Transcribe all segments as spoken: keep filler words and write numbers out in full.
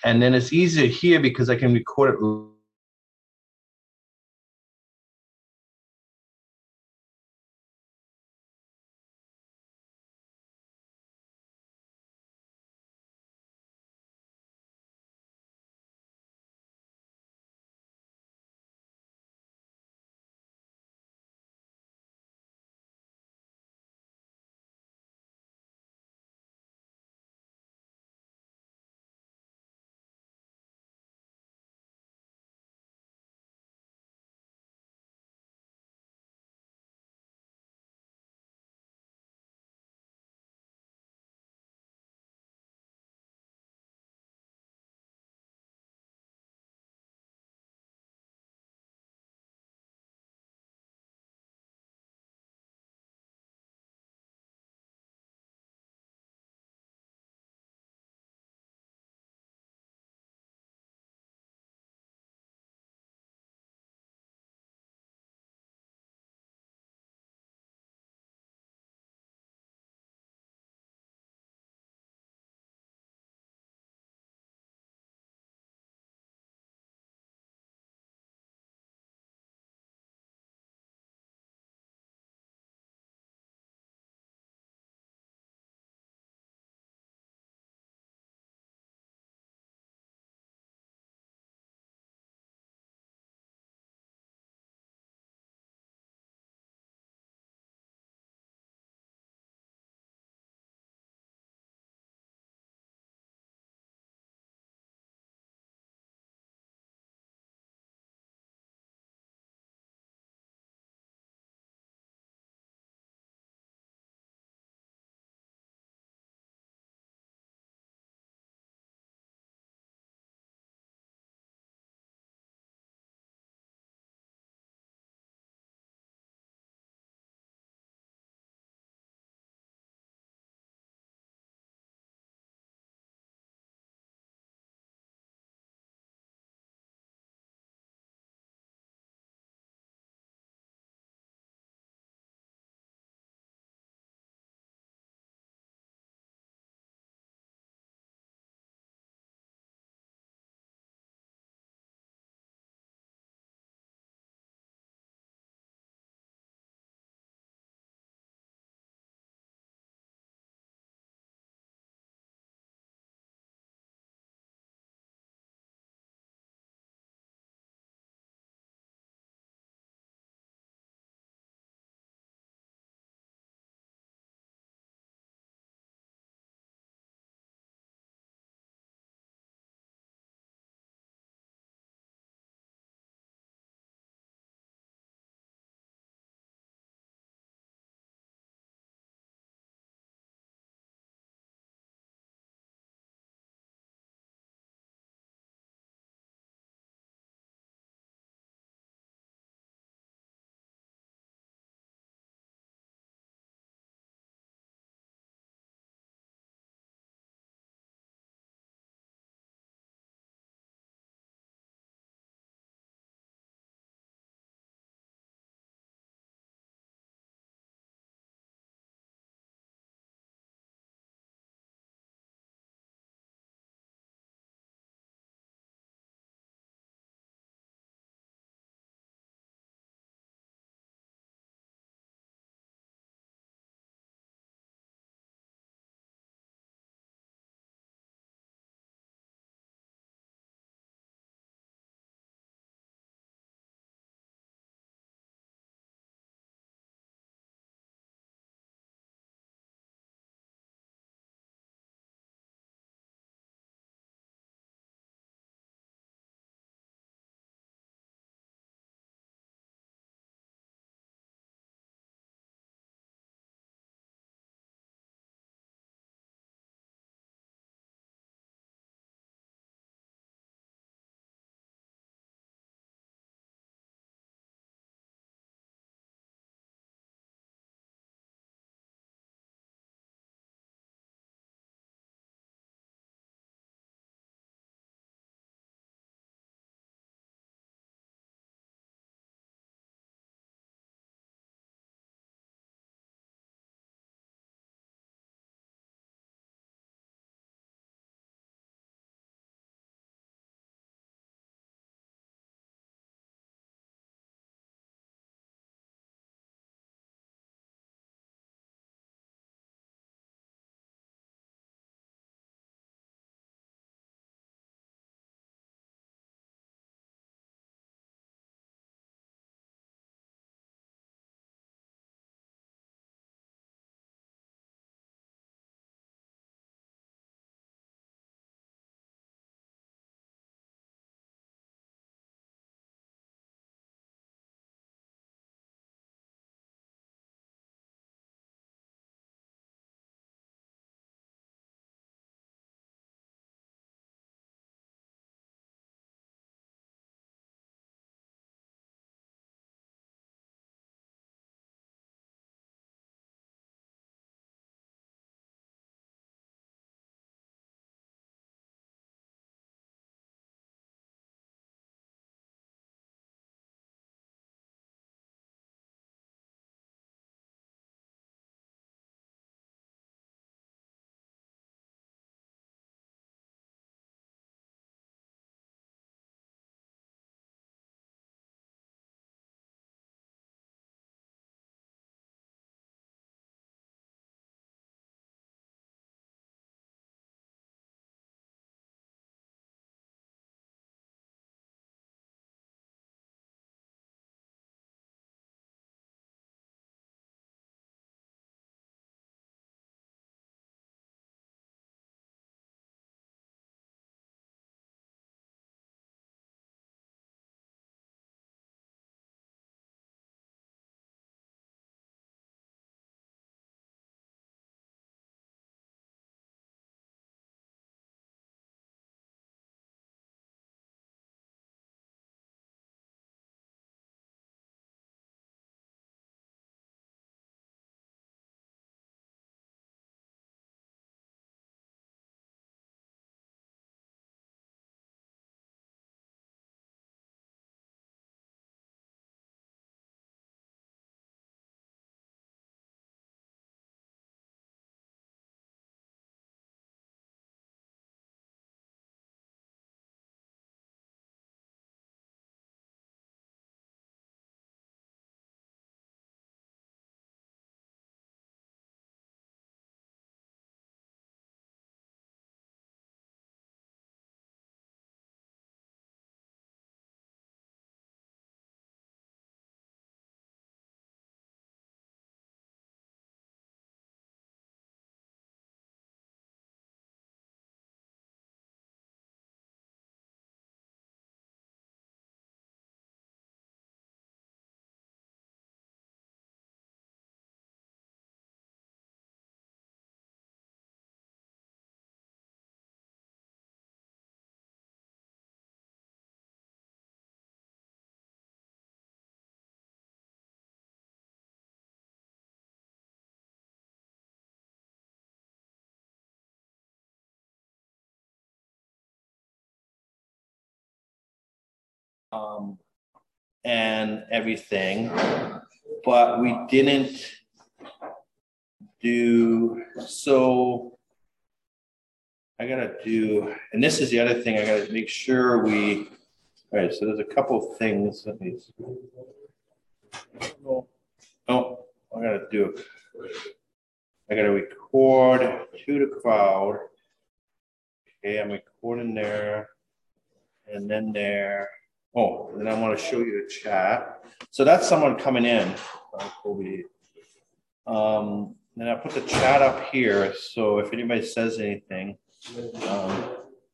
And then it's easier here because I can record it um, and everything, but we didn't do, so I gotta do, and this is the other thing, I gotta make sure we, all right, so there's a couple of things. Let me, oh, I gotta do, I gotta record to the crowd. Okay, I'm recording there, and then there. Oh, and then I want to show you the chat. So that's someone coming in. Um, then I put the chat up here. So if anybody says anything, um,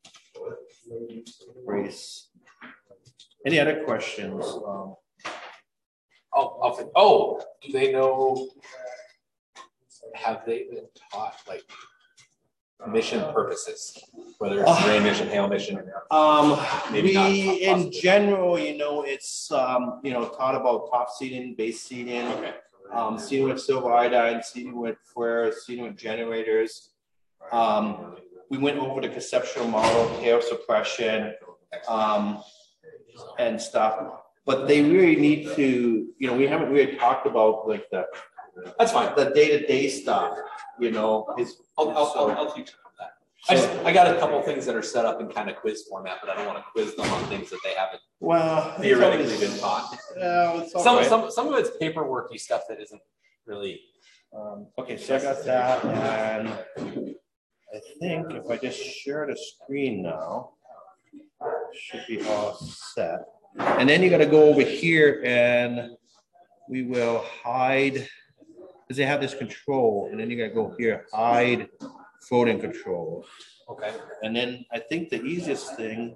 Grace. Any other questions? Um, oh, I'll think, oh, do they know? Have they been taught like mission purposes, whether it's rain mission, hail mission? Um, Maybe we, not in general, you know, it's, um, you know, taught about top seeding, base seeding, okay. um, seeding with silver iodine, seeding with flares, seeding with generators. Um, we went over the conceptual model, hail suppression, um, and stuff. But they really need to, you know, we haven't really talked about like the, That's fine. the day-to-day stuff, you know. Is I'll, I'll, so, I'll, I'll teach them that. I, just, I got a couple things that are set up in kind of quiz format, but I don't want to quiz them on things that they haven't well, theoretically always, been taught. Uh, some, right. some, some of it's paperworky stuff that isn't really. Um, okay, so I got that, and I think if I just share the screen now, should be all set. And then you got to go over here, and we will hide. Because they have this control, and then you gotta go here, hide floating control. Okay. And then I think the easiest thing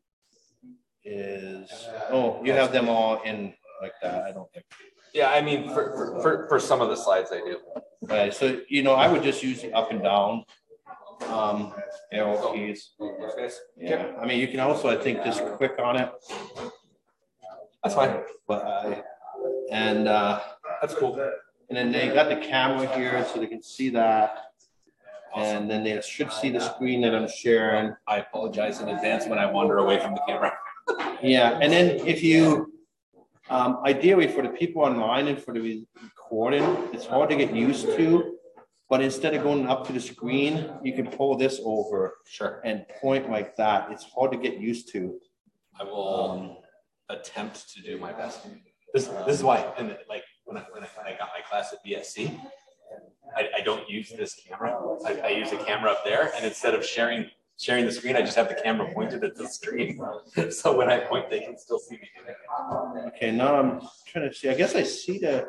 is, oh, you have them all in like that. I don't think. Yeah, I mean, for, for, for, for some of the slides I do. Right, so, you know, I would just use the up and down um, arrow keys. Yeah, I mean, you can also, I think, just click on it. That's fine. But I, and uh, that's cool. And then they got the camera here so they can see that. And then they should see the screen that I'm sharing. I apologize in advance when I wander away from the camera. Yeah, and then if you, um, ideally for the people online and for the recording, it's hard to get used to. But instead of going up to the screen, you can pull this over. Sure. And point like that. It's hard to get used to. I will um, attempt to do my best. This, this is why, and like, When I, when, I, when I got my class at B S C, I, I don't use this camera. I, I use a camera up there, and instead of sharing sharing the screen, I just have the camera pointed at the screen. So when I point, they can still see me. Okay, now I'm trying to see. I guess I see the.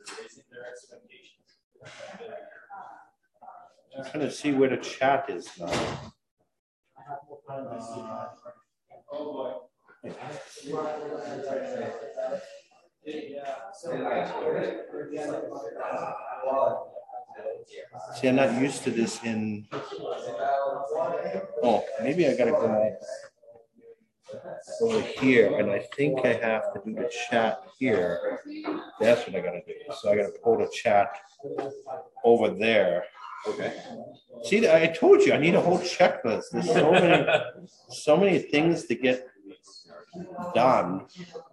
I'm trying to see where the chat is now. Uh, See, I'm not used to this in. Oh, maybe I gotta go over here, and I think I have to do the chat here. That's what I gotta do. So I gotta pull the chat over there. Okay. See, I told you I need a whole checklist. There's so many, so many things to get done.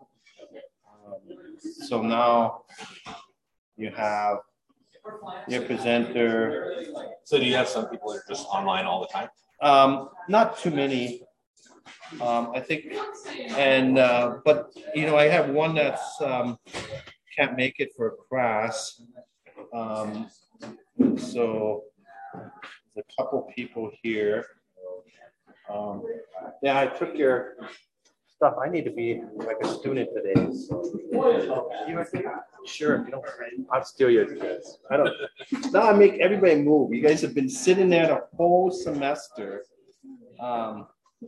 So now you have your presenter. So do you have some people that are just online all the time? Um, not too many, um, I think. And, uh, but, you know, I have one that's um, can't make it for a class. Um, so there's a couple people here. Um, yeah, I took your stuff. I need to be like a student today. So. Sure, if you don't, I'll steal your kids. I don't. Now I make everybody move. You guys have been sitting there the whole semester. Um,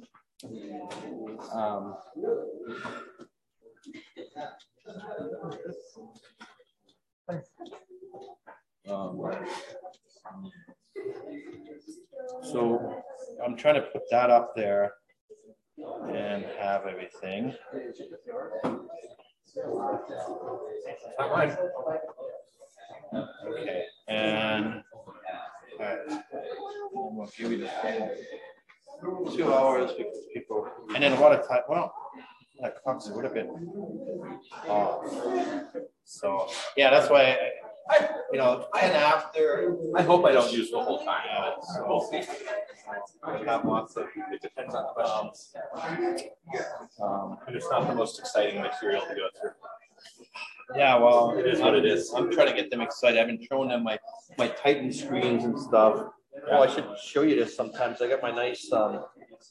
um, um, so I'm trying to put that up there and have everything. Okay, and all right. We'll give you the two hours because people, and then a lot of time. Well, that clock's a little bit off. So yeah, that's why I, I you know, ten after. I hope I don't use the whole time. But So we'll see. I have lots of. It depends on the questions. Um, And it's not the most exciting material to go through. yeah, well, It is what it is. I'm trying to get them excited. I've been showing them my my Titan screens and stuff. Oh, I should show you this sometimes. I got my nice um,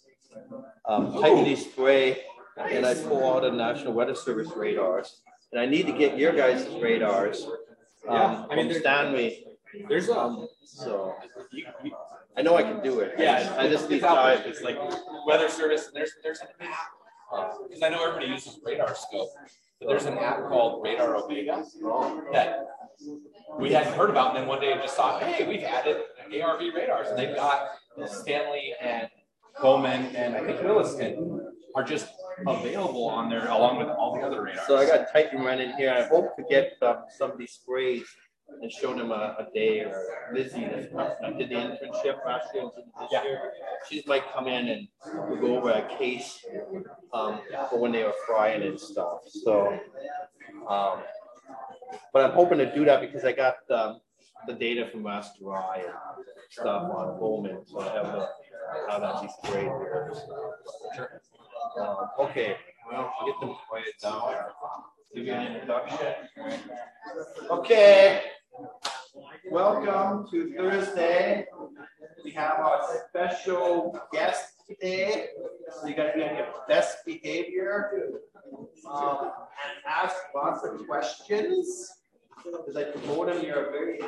um, Titan D spray, and I pull out the National Weather Service radars. And I need to get your guys' radars. Um, Yeah, I mean, from there's- Stanley. There's um, So you, you, I know I can do it. yeah, I just need it's out time. there. It's like weather service, and there's there's an app because I know everybody uses Radar Scope, but there's an app called Radar Omega that we hadn't heard about, and then one day I just thought, hey, we've added A R V radars, and they've got Stanley and Bowman and I think Williston are just available on there along with all the other radars. So I got Titan running here. I hope to get um, some of these sprays and show them a, a day. Or Lizzie, I did the internship last year and this Yeah. year. She might come in and we'll go over a case um, for when they were frying and stuff. So, um, but I'm hoping to do that because I got um, the data from last July and stuff on Bowman. So I have the how that's these sprayed here. Sure. Um, okay, well, I'll get them quiet down. Give you an introduction. Okay, welcome to Thursday. We have our special guest today. So you got to be on your best behavior um, and ask lots of questions. Because I told them you're a very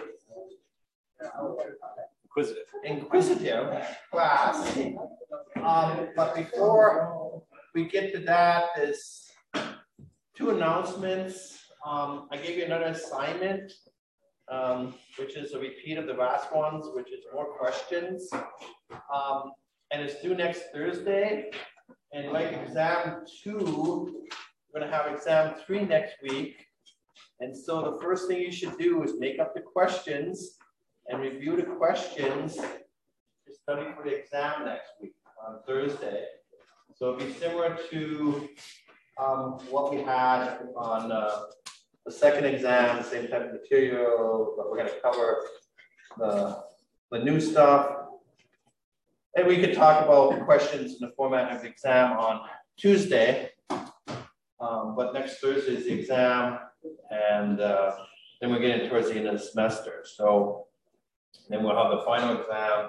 Inquisitive. inquisitive class. Um, but before we get to that, there's two announcements. Um, I gave you another assignment, um, which is a repeat of the last ones, which is more questions. Um, and it's due next Thursday. And like exam two, we're gonna have exam three next week. And so the first thing you should do is make up the questions and review the questions to study for the exam next week on Thursday. So it'll be similar to um, what we had on uh, the second exam, same type of material, but we're going to cover the, the new stuff. And we could talk about questions in the format of the exam on Tuesday. Um, but next Thursday is the exam, and uh, then we're getting towards the end of the semester. So then we'll have the final exam.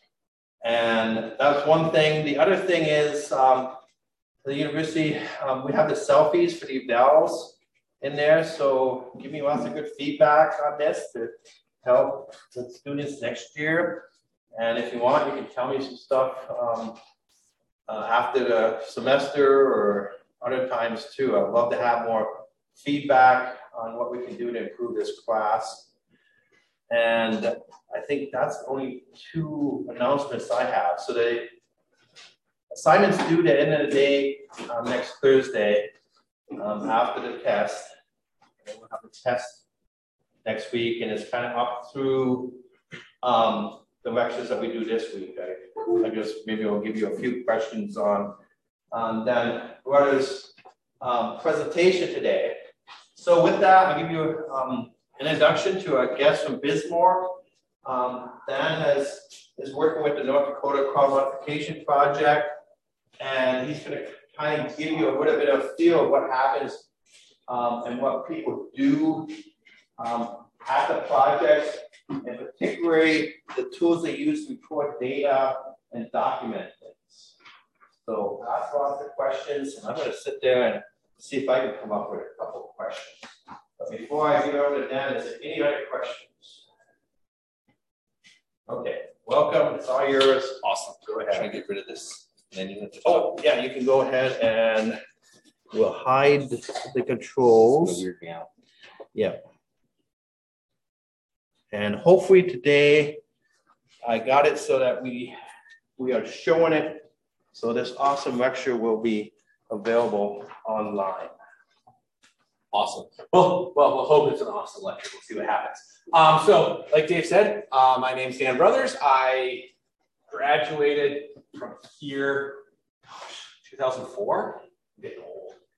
And that's one thing. The other thing is um, the university, um, we have the selfies for the evals in there. So give me lots of good feedback on this to help the students next year. And if you want, you can tell me some stuff um, uh, after the semester or other times too. I'd love to have more feedback on what we can do to improve this class. And I think that's only two announcements I have. So the assignments due at the end of the day um, next Thursday um, after the test. And we'll have the test next week, and it's kind of up through um, the lectures that we do this week. I, I just maybe I'll give you a few questions on um, then Rudder's um, presentation today. So with that, I'll give you um, an introduction to our guest from Bismarck. Um, Dan has, is working with the North Dakota Crop Modification Project, and he's going to kind of give you a little bit of feel of what happens um, and what people do um, at the project, and particularly the tools they use to record data and document things. So ask lots of questions, and I'm going to sit there and see if I can come up with a couple of questions. But before I give it over to Dan, is there any other questions? Okay, welcome. It's all yours. Awesome. Go Should I ahead. get rid of this menu at the top? Oh, yeah, you can go ahead and we'll hide the controls. Weird me out. Yeah. And hopefully today I got it so that we we are showing it. So this awesome lecture will be available online. Awesome. Well, well, we'll hope it's an awesome lecture. We'll see what happens. Um, so, like Dave said, uh, my name's Dan Brothers. I graduated from here two thousand four. I'm getting old.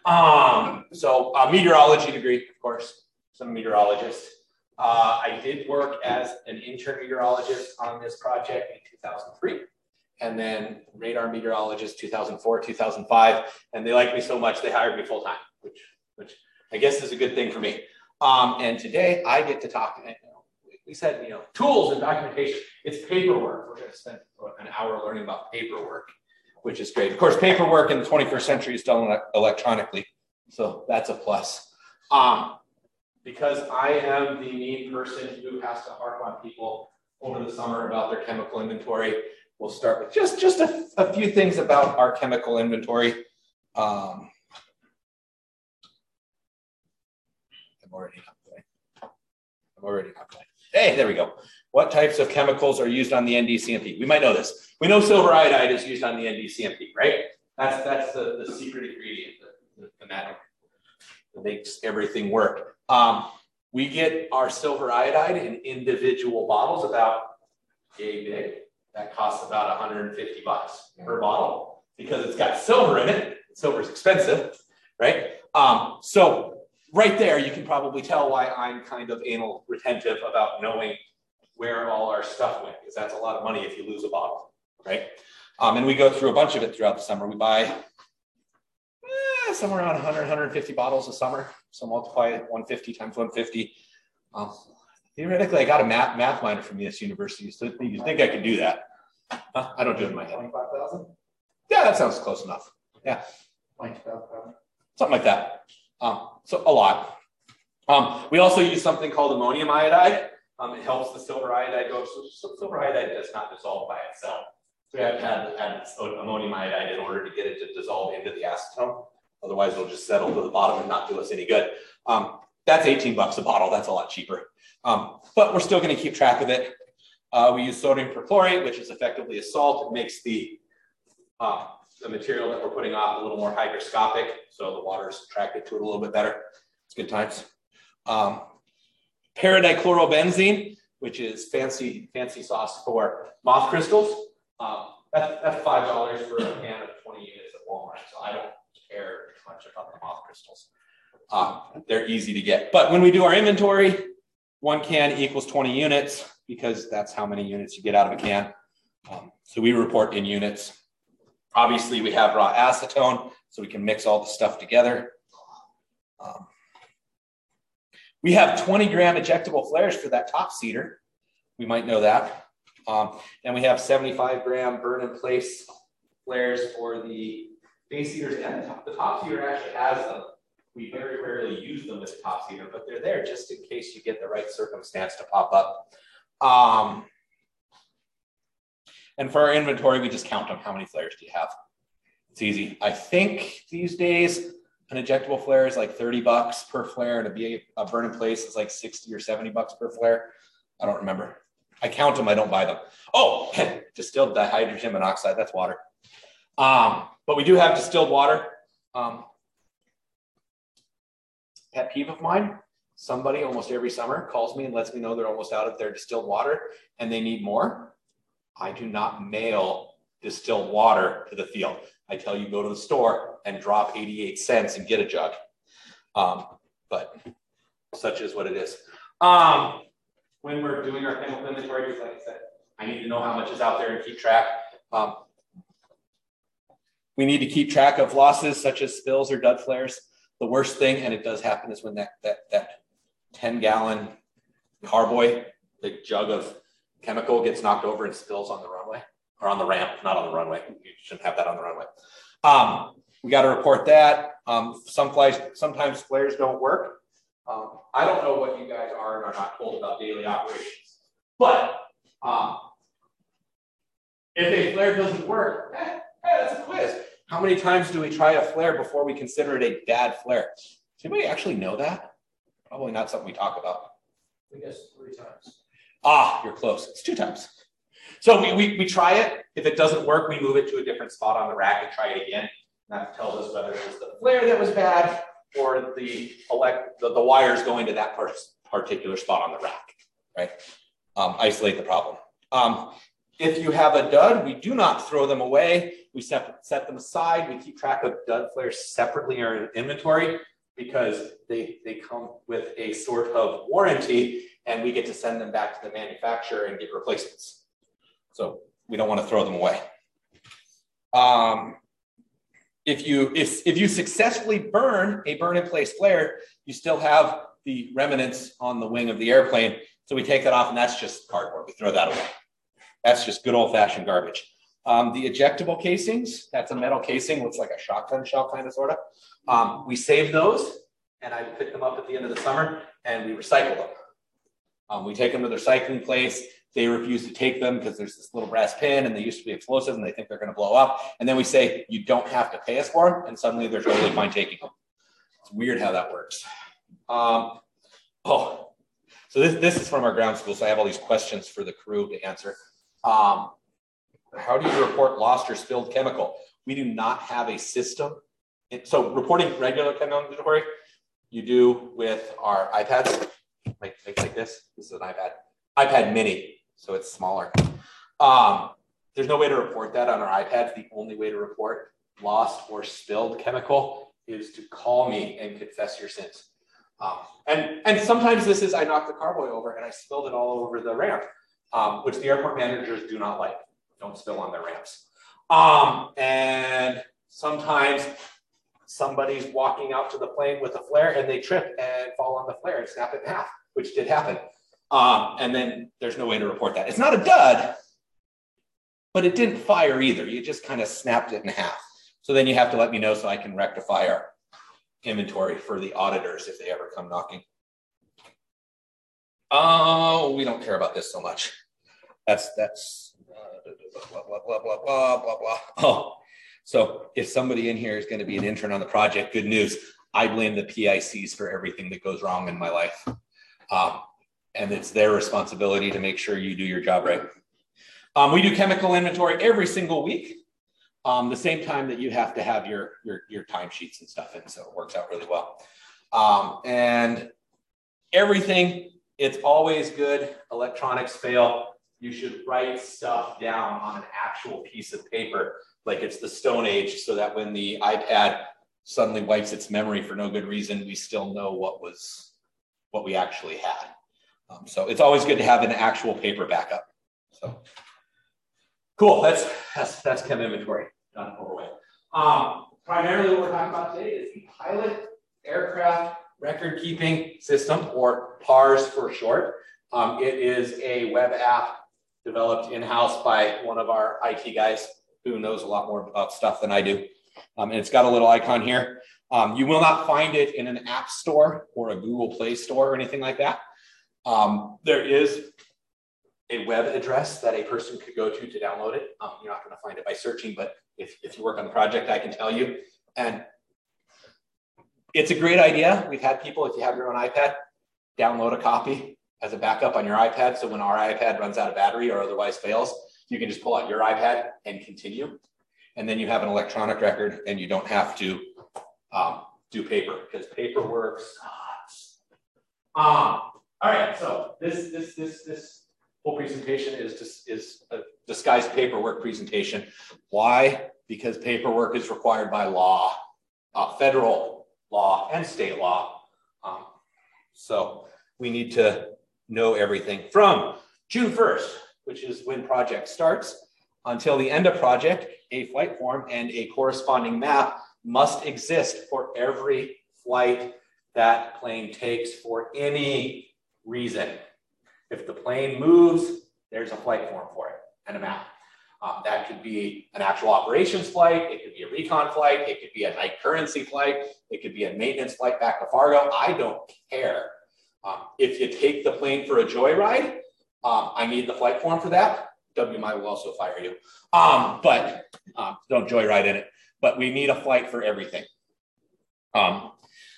Um, so a meteorology degree, of course, some meteorologist. Uh, I did work as an intern meteorologist on this project in two thousand three, and then radar meteorologist two thousand four, two thousand five, and they liked me so much they hired me full time, which, which I guess is a good thing for me. Um, and today I get to talk. You know, we said, you know, tools and documentation. It's paperwork. We're going to spend an hour learning about paperwork, which is great. Of course, paperwork in the twenty-first century is done electronically, so that's a plus. Um, because I am the mean person who has to harp on people over the summer about their chemical inventory, we'll start with just, just a, a few things about our chemical inventory. Um, I'm already not going. I'm already not going. Hey, there we go. What types of chemicals are used on the N D C M P? We might know this. We know silver iodide is used on the N D C M P, right? That's, that's the, the secret ingredient, the, the, the magic that makes everything work. Um, we get our silver iodide in individual bottles about yay big. That costs about one hundred fifty bucks per bottle because it's got silver in it. Silver is expensive, right? Um, so right there, you can probably tell why I'm kind of anal retentive about knowing where all our stuff went, because that's a lot of money if you lose a bottle, right? Um, and we go through a bunch of it throughout the summer. We buy eh, somewhere around one hundred, one hundred fifty bottles a summer. So multiply it one hundred fifty times one hundred fifty. Um, theoretically, I got a math, math minor from U S University, so you think I could do that. Huh? I don't do it in my head. twenty-five thousand? Yeah, that sounds close enough. Yeah. Something like that. Um, so a lot. Um, we also use something called ammonium iodide. Um, it helps the silver iodide go. So, so silver iodide does not dissolve by itself. So we have to add, add ammonium iodide in order to get it to dissolve into the acetone. Otherwise, it'll just settle to the bottom and not do us any good. Um, that's eighteen bucks a bottle. That's a lot cheaper. Um, but we're still going to keep track of it. Uh, we use sodium perchlorate, which is effectively a salt. It makes the, uh, the material that we're putting off a little more hygroscopic, so the water is attracted to it a little bit better. It's good times. Um, Paradichlorobenzene, which is fancy fancy sauce for moth crystals. Um, that, that's five dollars for a can of twenty units at Walmart, so I don't care much about the moth crystals. Um, they're easy to get. But when we do our inventory, one can equals twenty units, because that's how many units you get out of a can. Um, so we report in units. Obviously, we have raw acetone, so we can mix all the stuff together. Um, we have twenty gram ejectable flares for that top seeder. We might know that. Um, and we have seventy-five gram burn in place flares for the base seeders and the top. The top seeder actually has them. We very rarely use them as a top seeder, but they're there just in case you get the right circumstance to pop up. Um, and for our inventory, we just count them. How many flares do you have? It's easy. I think these days, an ejectable flare is like thirty bucks per flare, and a, B A, a burn in place is like sixty or seventy bucks per flare. I don't remember. I count them, I don't buy them. Oh, distilled dihydrogen monoxide, that's water. Um, but we do have distilled water. Um, pet peeve of mine, somebody almost every summer calls me and lets me know they're almost out of their distilled water and they need more. I do not mail distilled water to the field. I tell you, go to the store and drop eighty-eight cents and get a jug. Um, but such is what it is. Um, when we're doing our chemical inventory, just like I said, I need to know how much is out there and keep track. Um, we need to keep track of losses such as spills or dud flares. The worst thing, and it does happen, is when that that that ten gallon carboy, the jug of chemical, gets knocked over and spills on the runway or on the ramp, not on the runway. You shouldn't have that on the runway. Um, we got to report that. Um, some flies, sometimes flares don't work. Um, I don't know what you guys are and are not told about daily operations, but um, if a flare doesn't work, eh, hey, that's a quiz. How many times do we try a flare before we consider it a bad flare? Does anybody actually know that? Probably not something we talk about. I guess three times. Ah, you're close. It's two times. So we, we, we try it. If it doesn't work, we move it to a different spot on the rack and try it again. That tells us whether it was the flare that was bad or the, elect, the, the wires going to that particular spot on the rack, right? Um, isolate the problem. Um, if you have a dud, we do not throw them away. We set, set them aside. We keep track of dud flares separately in our inventory because they, they come with a sort of warranty, and we get to send them back to the manufacturer and get replacements. So we don't want to throw them away. Um, if you if if you successfully burn a burn-in-place flare, you still have the remnants on the wing of the airplane. So we take that off, and that's just cardboard. We throw that away. That's just good old-fashioned garbage. Um, the ejectable casings, that's a metal casing, looks like a shotgun shell kind of sort of. Um, we save those, and I pick them up at the end of the summer, and we recycle them. Um, we take them to their recycling place. They refuse to take them because there's this little brass pin, and they used to be explosive, and they think they're going to blow up. And then we say, you don't have to pay us for them, and suddenly they're totally fine taking them. It's weird how that works. Um, oh, so this, this is from our ground school, so I have all these questions for the crew to answer. Um, how do you report lost or spilled chemical? We do not have a system. So reporting regular chemical inventory, you do with our iPads, like, like this. This is an iPad, iPad mini, so it's smaller. Um, there's no way to report that on our iPads. The only way to report lost or spilled chemical is to call me and confess your sins. Um, and, and sometimes this is, I knocked the carboy over and I spilled it all over the ramp, um, which the airport managers do not like. Don't spill on their ramps. Um, and sometimes somebody's walking out to the plane with a flare and they trip and fall on the flare and snap it in half, which did happen. Um, and then there's no way to report that. It's not a dud, but it didn't fire either. You just kind of snapped it in half. So then you have to let me know so I can rectify our inventory for the auditors if they ever come knocking. Oh, we don't care about this so much. That's, that's, uh, blah, blah, blah, blah, blah, blah, blah. Oh, so if somebody in here is going to be an intern on the project, good news. I blame the P I Cs for everything that goes wrong in my life. Um, and it's their responsibility to make sure you do your job right. Um, we do chemical inventory every single week. Um, the same time that you have to have your, your, your timesheets and stuff in, so it works out really well. Um, and everything, it's always good. Electronics fail. You should write stuff down on an actual piece of paper, like it's the Stone Age, so that when the iPad suddenly wipes its memory for no good reason, we still know what was, what we actually had. Um, so it's always good to have an actual paper backup. So cool, that's, that's, that's chem inventory. Done, over with. Um, primarily what we're talking about today is the Pilot Aircraft Record Keeping System, or PARS for short. Um, it is a web app developed in-house by one of our I T guys who knows a lot more about stuff than I do. Um, and it's got a little icon here. Um, you will not find it in an app store or a Google Play store or anything like that. Um, there is a web address that a person could go to to download it. Um, you're not going to find it by searching, but if, if you work on the project, I can tell you. And it's a great idea. We've had people, if you have your own iPad, download a copy as a backup on your iPad. So when our iPad runs out of battery or otherwise fails, you can just pull out your iPad and continue. And then you have an electronic record and you don't have to um, do paper, because paperwork sucks. Um, all right, so this, this, this, this whole presentation is just is a disguised paperwork presentation. Why? Because paperwork is required by law, uh, federal law and state law. Um, so we need to know everything from June first, which is when project starts, until the end of project. A flight form and a corresponding map must exist for every flight that plane takes for any reason. If the plane moves, there's a flight form for it and a map. Um, that could be an actual operations flight. It could be a recon flight. It could be a night currency flight. It could be a maintenance flight back to Fargo. I don't care. Um, if you take the plane for a joyride, um, I need the flight form for that. W M I will also fire you. Um, but um, don't joyride in it. But we need a flight for everything. Um,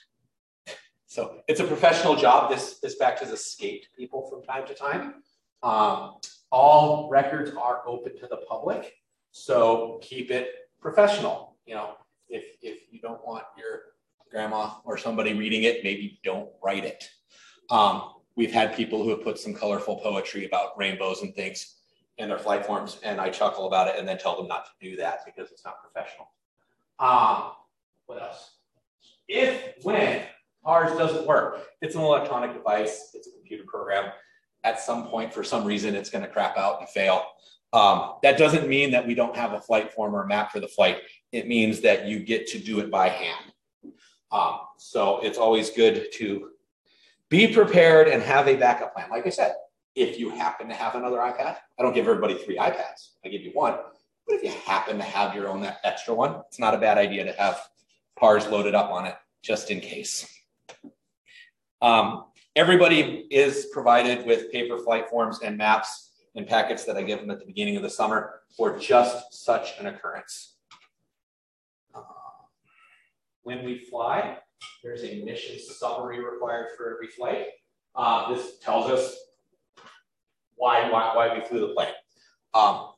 so it's a professional job. This, this fact has escaped people from time to time. Um, all records are open to the public, so keep it professional. You know, if, if you don't want your grandma or somebody reading it, maybe don't write it. Um, we've had people who have put some colorful poetry about rainbows and things in their flight forms, and I chuckle about it and then tell them not to do that because it's not professional. Um, what else? If, when ours doesn't work, it's an electronic device, it's a computer program. At some point, for some reason, it's going to crap out and fail. Um, that doesn't mean that we don't have a flight form or a map for the flight. It means that you get to do it by hand. Um, so it's always good to be prepared and have a backup plan. Like I said, if you happen to have another iPad, I don't give everybody three iPads. I give you one. But if you happen to have your own extra one, it's not a bad idea to have P A R S loaded up on it just in case. Um, everybody is provided with paper flight forms and maps and packets that I give them at the beginning of the summer for just such an occurrence. Uh, when we fly, there's a mission summary required for every flight. Uh, this tells us why, why, why we flew the plane. Um,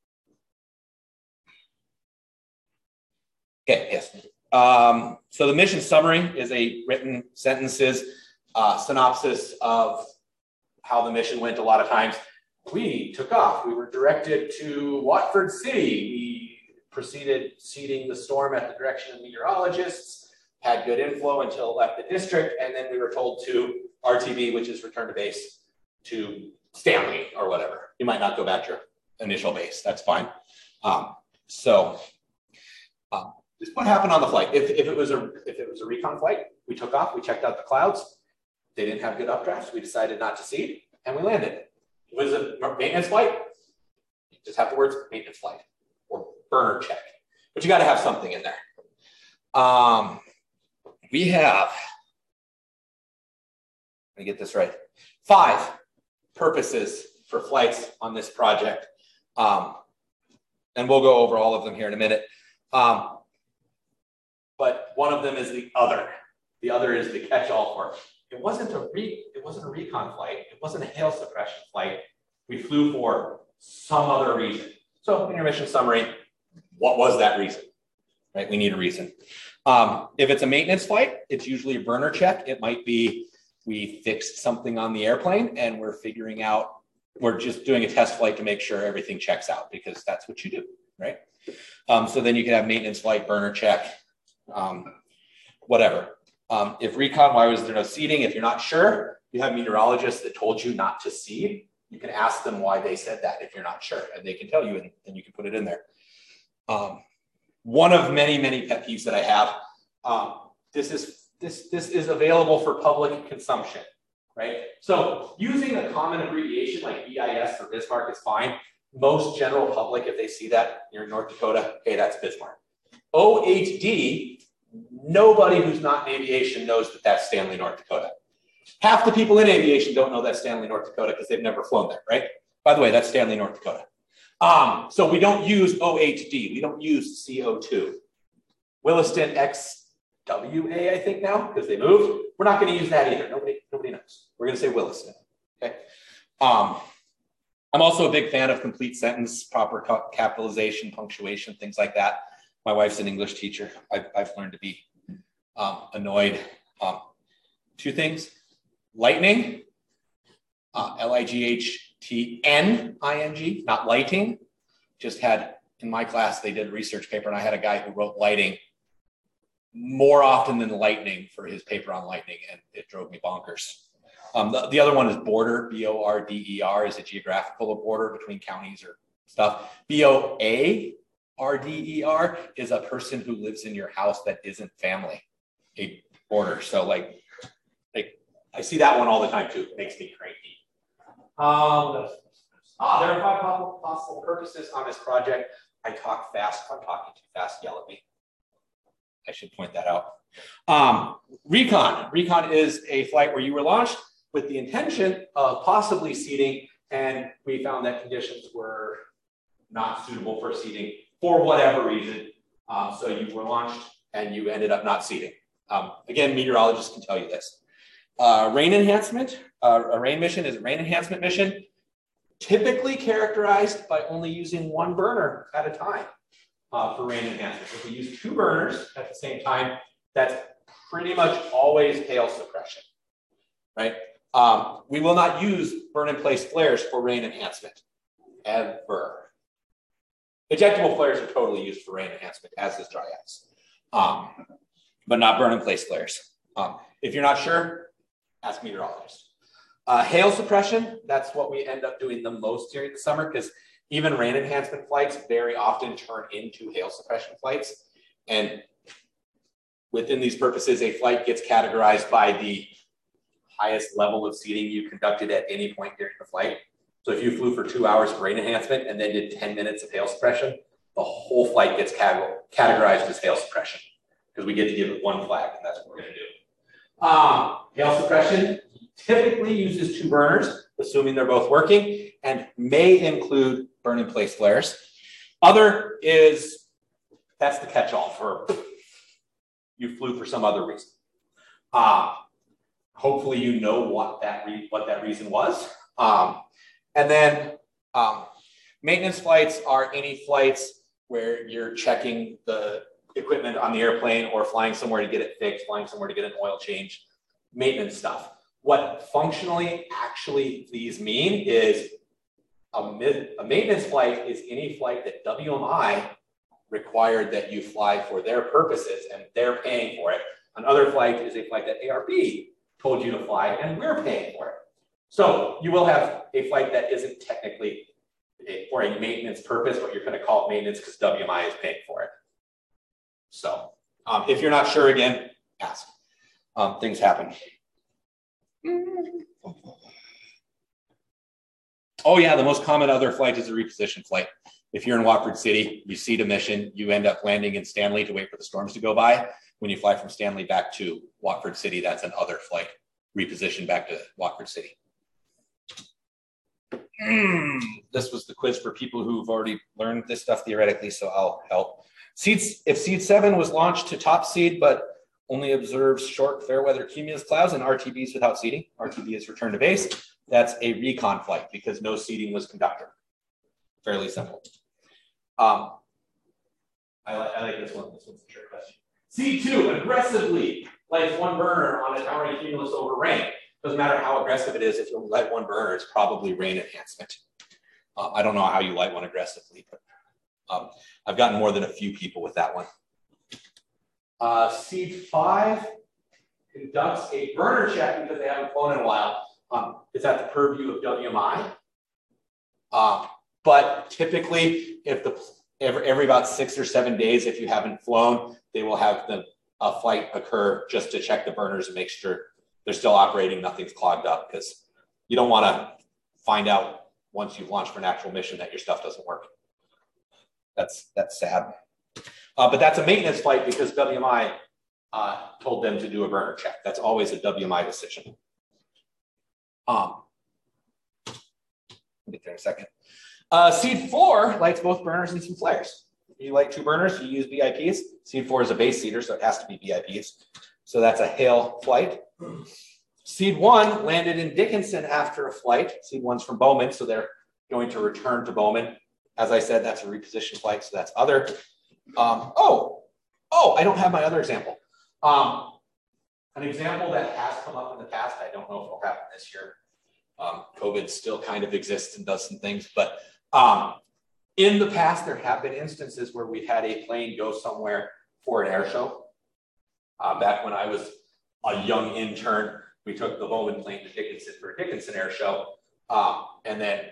okay, yes. Um, so the mission summary is a written sentences, uh, synopsis of how the mission went. A lot of times we took off. We were directed to Watford City. We proceeded seeding the storm at the direction of meteorologists, had good inflow until it left the district, and then we were told to R T B, which is return to base, to Stanley or whatever. You might not go back to your initial base. That's fine. Um, so um, this is what happened on the flight. If, if, it was a, if it was a recon flight, we took off, we checked out the clouds. They didn't have good updrafts. We decided not to seed, and we landed. It was a maintenance flight. You just have the words maintenance flight or burner check, but you got to have something in there. Um, we have, let me get this right, five purposes for flights on this project. Um, and we'll go over all of them here in a minute. Um, but one of them is the other. The other is the catch-all for it. It wasn't a re it wasn't a recon flight. It wasn't a hail suppression flight. We flew for some other reason. So in your mission summary, what was that reason? Right? We need a reason. Um, if it's a maintenance flight, it's usually a burner check. It might be we fixed something on the airplane and we're figuring out, we're just doing a test flight to make sure everything checks out because that's what you do, right? Um, so then you can have maintenance flight, burner check, um, whatever. Um, if recon, why was there no seeding? If you're not sure, you have meteorologists that told you not to seed. You can ask them why they said that if you're not sure, and they can tell you, and, and you can put it in there. Um, one of many, many pet peeves that I have, um, this is this this is available for public consumption, right? So using a common abbreviation like B I S or Bismarck is fine. Most general public, if they see that you're in North Dakota, okay, that's Bismarck. O H D, nobody who's not in aviation knows that that's Stanley, North Dakota. Half the people in aviation don't know that's Stanley, North Dakota because they've never flown there, right? By the way, that's Stanley, North Dakota. Um, so we don't use O H D. We don't use C O two. Williston X W A, I think now, because they moved. We're not going to use that either. Nobody, nobody knows. We're going to say Williston, okay? Um, I'm also a big fan of complete sentence, proper capitalization, punctuation, things like that. My wife's an English teacher. I've, I've learned to be um, annoyed. Um, two things, lightning, uh, L I G H T N I N G, not lighting. Just had, in my class, they did a research paper and I had a guy who wrote lighting more often than lightning for his paper on lightning, and it drove me bonkers. Um, the, the other one is border, B O R D E R, is a geographical border between counties or stuff. B O A R D E R is a person who lives in your house that isn't family, a border. So like, like I see that one all the time too. It makes me cranky. Um, ah, there are five possible purposes on this project. I talk fast. If I'm talking too fast, yell at me. I should point that out. Um, recon. Recon is a flight where you were launched with the intention of possibly seeding, and we found that conditions were not suitable for seeding for whatever reason. Um, so you were launched and you ended up not seeding. Um, again, meteorologists can tell you this. Uh, rain enhancement. Uh, a rain mission is a rain enhancement mission, typically characterized by only using one burner at a time. Uh, for rain enhancement. If we use two burners at the same time, that's pretty much always hail suppression, right? Um, we will not use burn-in-place flares for rain enhancement. ever. Ejectable flares are totally used for rain enhancement, as is dry ice, um, but not burn-in-place flares. Um, if you're not sure, ask meteorologists. Uh, hail suppression, that's what we end up doing the most during the summer, because even rain enhancement flights very often turn into hail suppression flights. And within these purposes, a flight gets categorized by the highest level of seeding you conducted at any point during the flight. So if you flew for two hours for rain enhancement and then did ten minutes of hail suppression, the whole flight gets categorized as hail suppression, because we get to give it one flag, and that's what we're going to do. Um, hail suppression typically uses two burners, assuming they're both working, and may include burn-in-place flares. Other is, that's the catch-all for you flew for some other reason. Um, hopefully you know what that, re what that reason was. Um, and then um, maintenance flights are any flights where you're checking the equipment on the airplane or flying somewhere to get it fixed, flying somewhere to get an oil change, maintenance stuff. What functionally actually these mean is a, a maintenance flight is any flight that W M I required that you fly for their purposes and they're paying for it. Another flight is a flight that A R B told you to fly and we're paying for it. So you will have a flight that isn't technically a, for a maintenance purpose, but you're going to call it maintenance because W M I is paying for it. So um, if you're not sure, again, ask. Um, things happen. Oh yeah, the most common other flight is a reposition flight. If you're in Watford City, you seed a mission, you end up landing in Stanley to wait for the storms to go by. When you fly from Stanley back to Watford City, that's an other flight, reposition back to Watford City. Mm, this was the quiz for people who've already learned this stuff theoretically, so I'll help. Seeds, if seed seven was launched to top seed, but only observes short fair weather cumulus clouds and R T Bs without seeding, R T B is return to base, that's a recon flight because no seeding was conducted. Fairly simple. Um, I, li I like this one. This one's a trick question. C two, aggressively lights one burner on a towering cumulus over rain. Doesn't matter how aggressive it is, if you light one burner, it's probably rain enhancement. Uh, I don't know how you light one aggressively, but um, I've gotten more than a few people with that one. Uh, seed five conducts a burner check because they haven't flown in a while. Um, it's at the purview of W M I. Um, but typically, if the every, every about six or seven days, if you haven't flown, they will have the a flight occur just to check the burners and make sure they're still operating, nothing's clogged up, because you don't want to find out once you've launched for an actual mission that your stuff doesn't work. That's that's sad. Uh, but that's a maintenance flight because W M I uh, told them to do a burner check. That's always a W M I decision. Um, I'll get there in a second. Uh, seed four lights both burners and some flares. You light two burners, you use B I Ps. Seed four is a base seeder, so it has to be B I Ps. So that's a hail flight. Seed one landed in Dickinson after a flight. Seed one's from Bowman, so they're going to return to Bowman. As I said, that's a reposition flight, so that's other. Um, oh, oh, I don't have my other example. Um, an example that has come up in the past, I don't know if it'll happen this year. Um, COVID still kind of exists and does some things, but um, in the past, there have been instances where we've had a plane go somewhere for an air show. Uh, back when I was a young intern, we took the Bowman plane to Dickinson for a Dickinson air show. Um, and then,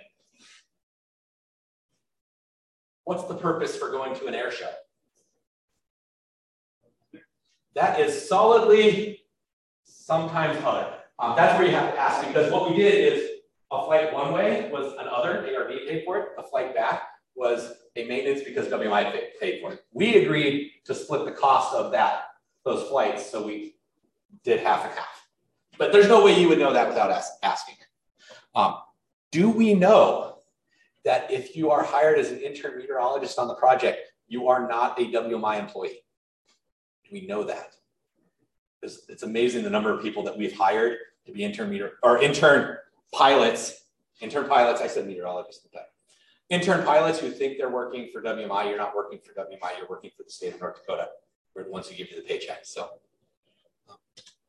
what's the purpose for going to an air show? That is solidly sometimes other. Um, that's where you have to ask, because what we did is a flight one way was an other, A R B paid for it. A flight back was a maintenance because W M I paid for it. We agreed to split the cost of that, those flights, so we did half and half. But there's no way you would know that without ask, asking. Um, do we know that if you are hired as an intern meteorologist on the project, you are not a W M I employee? Do we know that? It's, it's amazing the number of people that we've hired to be intern meter or intern pilots. Intern pilots, I said meteorologists at the time. Intern pilots who think they're working for W M I. You're not working for W M I. You're working for the state of North Dakota. We're the ones who give you the paycheck. So,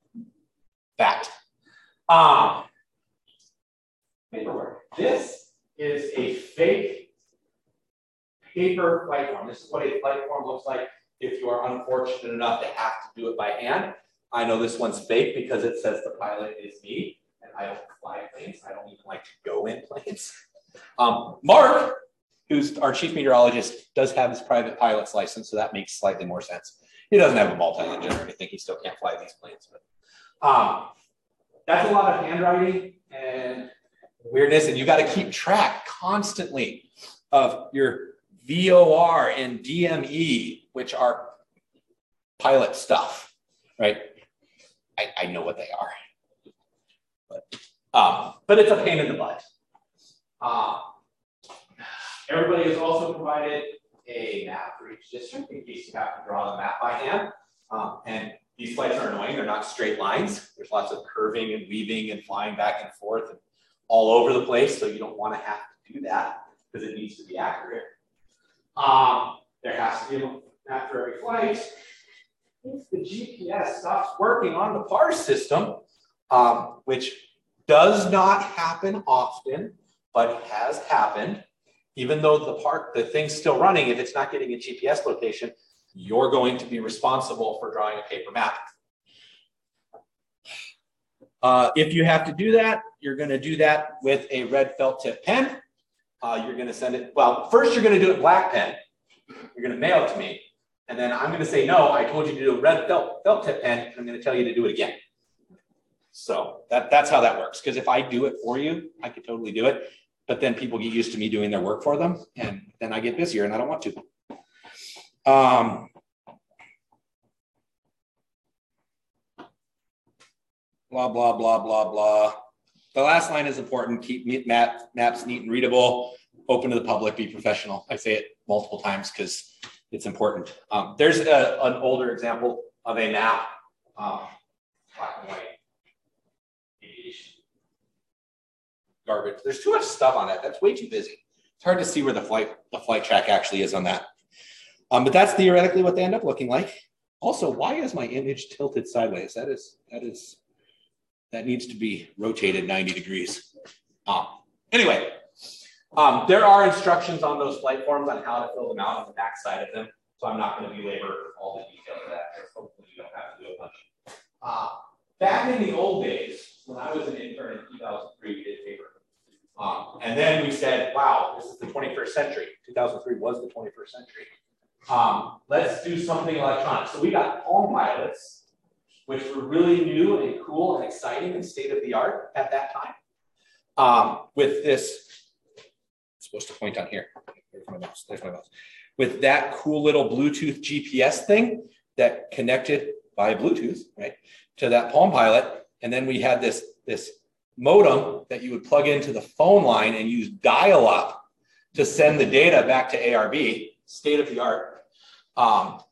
fact. Um, paperwork. This is a fake paper flight form. This is what a flight form looks like if you are unfortunate enough to have to do it by hand. I know this one's fake because it says the pilot is me, and I don't fly planes. I don't even like to go in planes. Um, Mark, who's our chief meteorologist, does have his private pilot's license, so that makes slightly more sense. He doesn't have a multi-engine or anything. He still can't fly these planes. But um, that's a lot of handwriting and weirdness, and you got to keep track constantly of your V O R and D M E, which are pilot stuff, right? I, I know what they are, but um, but it's a pain in the butt. Uh, everybody has also provided a map for each district in case you have to draw the map by hand. Um, and these flights are annoying. They're not straight lines. There's lots of curving and weaving and flying back and forth and all over the place. So you don't want to have to do that because it needs to be accurate. Um, there has to be a map for every flight. If the G P S stops working on the P A R system, um, which does not happen often, but has happened, even though the part, the thing's still running, if it's not getting a G P S location, you're going to be responsible for drawing a paper map. Uh, if you have to do that, you're going to do that with a red felt tip pen. Uh, you're going to send it, well, first you're going to do it black pen. You're going to mail it to me. And then I'm going to say, no, I told you to do a red felt, felt tip pen, and I'm going to tell you to do it again. So that, that's how that works. Because if I do it for you, I could totally do it. But then people get used to me doing their work for them, and then I get busier, and I don't want to. Um, blah, blah, blah, blah, blah. The last line is important. Keep map, maps neat and readable, open to the public, be professional. I say it multiple times because it's important. Um, there's a, an older example of a map, um, black and white. Garbage. There's too much stuff on that. That's way too busy. It's hard to see where the flight the flight track actually is on that. Um, but that's theoretically what they end up looking like. Also, why is my image tilted sideways? That is that is that needs to be rotated ninety degrees. Um, anyway, um, there are instructions on those flight forms on how to fill them out on the back side of them. So I'm not going to belabor all the details of that. Hopefully you don't have to do a bunch. Uh, back in the old days, when I was an intern in two thousand three, we did paper. Um, and then we said, wow, this is the twenty-first century. two thousand three was the twenty-first century. Um, let's do something electronic. So we got Palm Pilots, which were really new and cool and exciting and state of the art at that time. Um, with this, I'm supposed to point on here. There's my mouse. There's my mouse. With that cool little Bluetooth G P S thing that connected by Bluetooth, right, to that Palm Pilot. And then we had this, this modem that you would plug into the phone line and use dial-up to send the data back to A R B, state of the art. Um,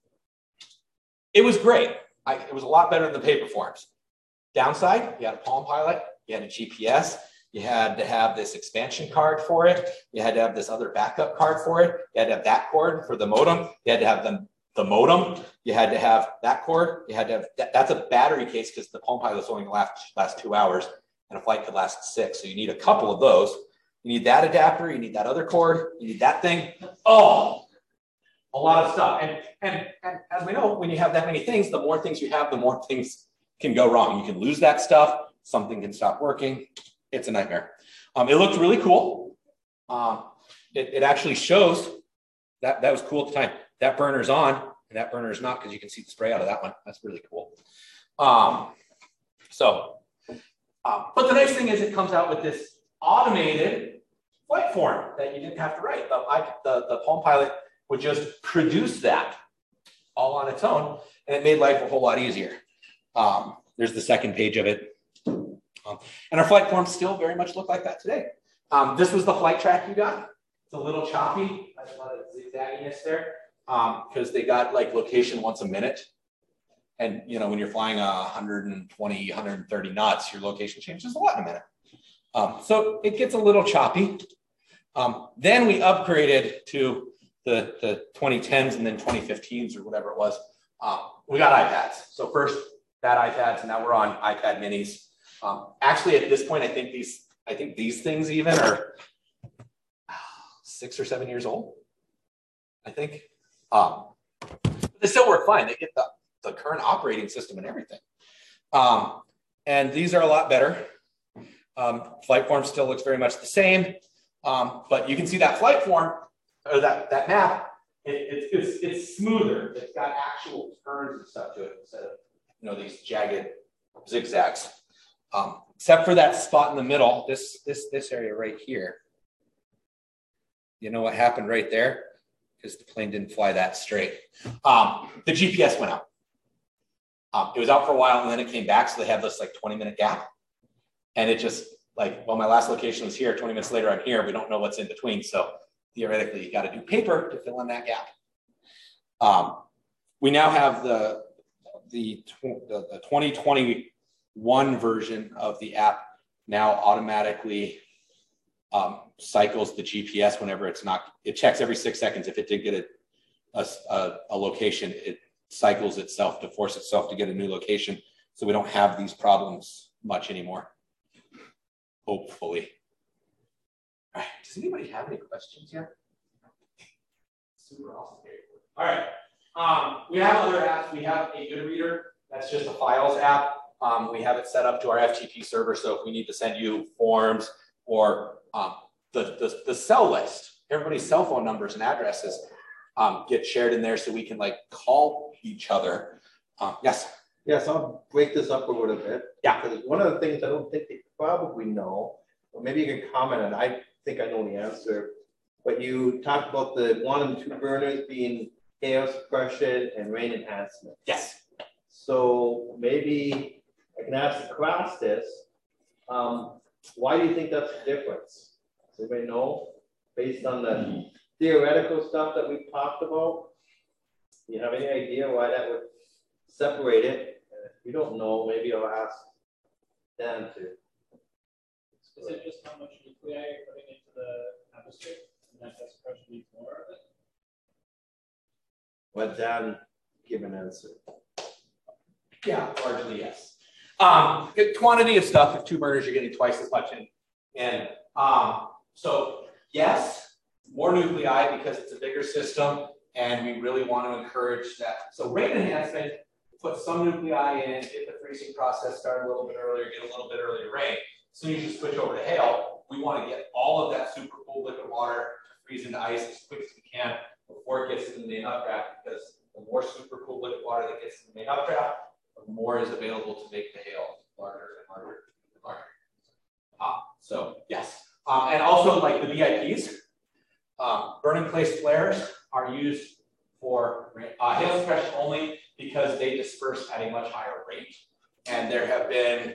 it was great. I, it was a lot better than the paper forms. Downside, you had a Palm Pilot, you had a G P S, you had to have this expansion card for it, you had to have this other backup card for it, you had to have that cord for the modem, you had to have the, the modem, you had to have that cord, you had to have, that, that's a battery case because the Palm Pilot's only going to last, last two hours. And a flight could last six. So you need a couple of those. You need that adapter, you need that other cord, you need that thing. Oh, a lot of stuff. And, and, and as we know, when you have that many things, the more things you have, the more things can go wrong. You can lose that stuff. Something can stop working. It's a nightmare. Um, it looked really cool. Um, it, it actually shows that that was cool at the time. That burner's on and that burner is not because you can see the spray out of that one. That's really cool. Um, so, Um, but the nice thing is it comes out with this automated flight form that you didn't have to write. The, I, the, the Palm Pilot would just produce that all on its own, and it made life a whole lot easier. Um, there's the second page of it. Um, and our flight forms still very much look like that today. Um, this was the flight track you got. It's a little choppy. There's a lot of zigzagginess there because um, they got like location once a minute. And, you know, when you're flying a one twenty, one thirty knots, your location changes a lot in a minute. Um, so it gets a little choppy. Um, then we upgraded to the, the twenty tens and then twenty fifteens or whatever it was. Um, we got iPads. So first that iPads, and now we're on iPad minis. Um, actually, at this point, I think these, I think these things even are six or seven years old, I think. Um, they still work fine. They get the, the current operating system and everything. Um, and these are a lot better. Um, flight form still looks very much the same, um, but you can see that flight form, or that, that map, it, it, it's, it's smoother. It's got actual turns and stuff to it instead of, you know, these jagged zigzags. Um, except for that spot in the middle, this, this, this area right here. You know what happened right there? Because the plane didn't fly that straight. Um, the G P S went out. Um, it was out for a while and then it came back. So they had this like twenty minute gap. And it just like, well, my last location was here. twenty minutes later, I'm here. We don't know what's in between. So theoretically, you got to do paper to fill in that gap. Um, we now have the, the, the, the twenty twenty-one version of the app now automatically um, cycles the G P S whenever it's not, it checks every six seconds. If it did get a, a, a location, it cycles itself to force itself to get a new location. So we don't have these problems much anymore. Hopefully. All right. Does anybody have any questions yet? Super awesome. All right. Um, we have other apps. We have a Goodreader. That's just a files app. Um, we have it set up to our F T P server. So if we need to send you forms or um, the, the, the cell list, everybody's cell phone numbers and addresses um, get shared in there so we can like call each other. Um, yes. Yes, I'll break this up a little bit. Yeah. Because one of the things I don't think they probably know, or maybe you can comment on, I think I know the answer, but you talked about the one and two burners being hail suppression and rain enhancement. Yes. So maybe I can ask the class this. Um, why do you think that's the difference? Does anybody know? Based on the theoretical stuff that we've talked about, do you have any idea why that would separate it? And if you don't know, maybe I'll ask Dan to. Is it just how much nuclei you're putting into the atmosphere? And that suppression needs more of it? Let Dan give an answer. Yeah, largely yes. Um, the quantity of stuff, with two burners, you're getting twice as much in. And um, so yes, more nuclei because it's a bigger system and we really want to encourage that. So rain enhancement, put some nuclei in, get the freezing process started a little bit earlier, get a little bit earlier rain. As soon as you switch over to hail, we want to get all of that super cool liquid water to freeze into ice as quick as we can before it gets into the main updraft, because the more super cool liquid water that gets in the main updraft, the more is available to make the hail larger and larger and larger. Uh, so yes, um, and also like the V I Ps, um, burning place flares are used for uh, hail suppression only because they disperse at a much higher rate. And there have been,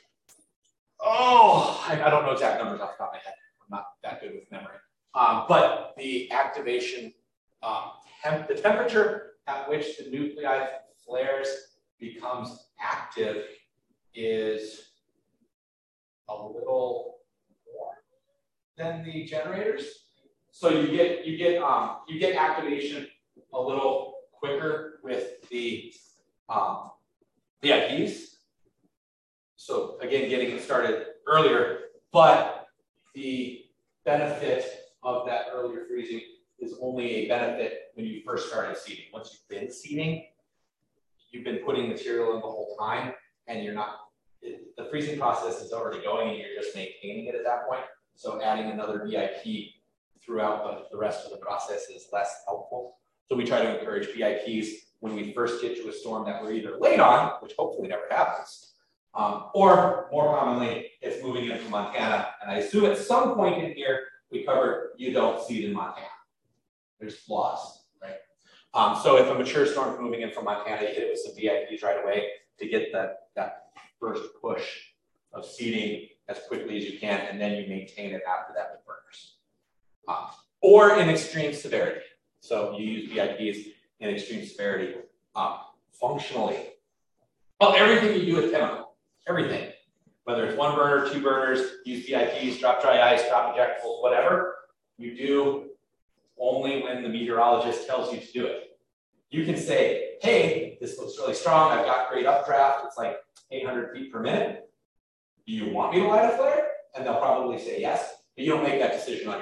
oh, I, I don't know exact numbers off the top of my head. I'm not that good with memory. Um, but the activation, um, temp the temperature at which the nuclei flares becomes active is a little more than the generators. So you get you get um, you get activation a little quicker with the um, V I Ps. So again, getting it started earlier, but the benefit of that earlier freezing is only a benefit when you first started seeding. Once you've been seeding, you've been putting material in the whole time, and you're not, it, the freezing process is already going and you're just maintaining it at that point. So adding another V I P throughout the, the rest of the process is less helpful. So we try to encourage V I Ps when we first get to a storm that we're either late on, which hopefully never happens, um, or more commonly, it's moving in from Montana. And I assume at some point in here, we covered you don't seed in Montana. There's flaws, right? Um, so if a mature storm is moving in from Montana, you hit it with some V I Ps right away to get that, that first push of seeding as quickly as you can, and then you maintain it after that with burners. Um, or in extreme severity. So you use V I Ps in extreme severity. Um, functionally, well, everything you do with chemical, everything, whether it's one burner, two burners, use V I Ps, drop dry ice, drop injectables, whatever, you do only when the meteorologist tells you to do it. You can say, hey, this looks really strong. I've got great updraft. It's like eight hundred feet per minute. Do you want me to light a flare? And they'll probably say yes, but you don't make that decision on your own.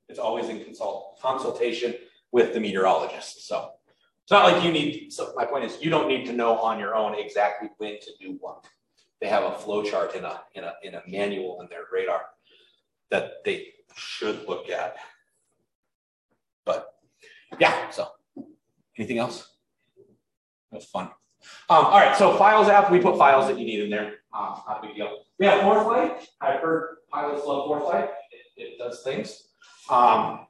It's always in consult consultation with the meteorologist. So it's not like you need, so my point is you don't need to know on your own exactly when to do what. They have a flow chart in a, in a, in a manual in their radar that they should look at. But yeah, so anything else? That was fun. Um, all right, so files app, we put files that you need in there. Um, not a big deal. We have FourFlight. I've heard pilots love FourFlight. It, it does things. Um,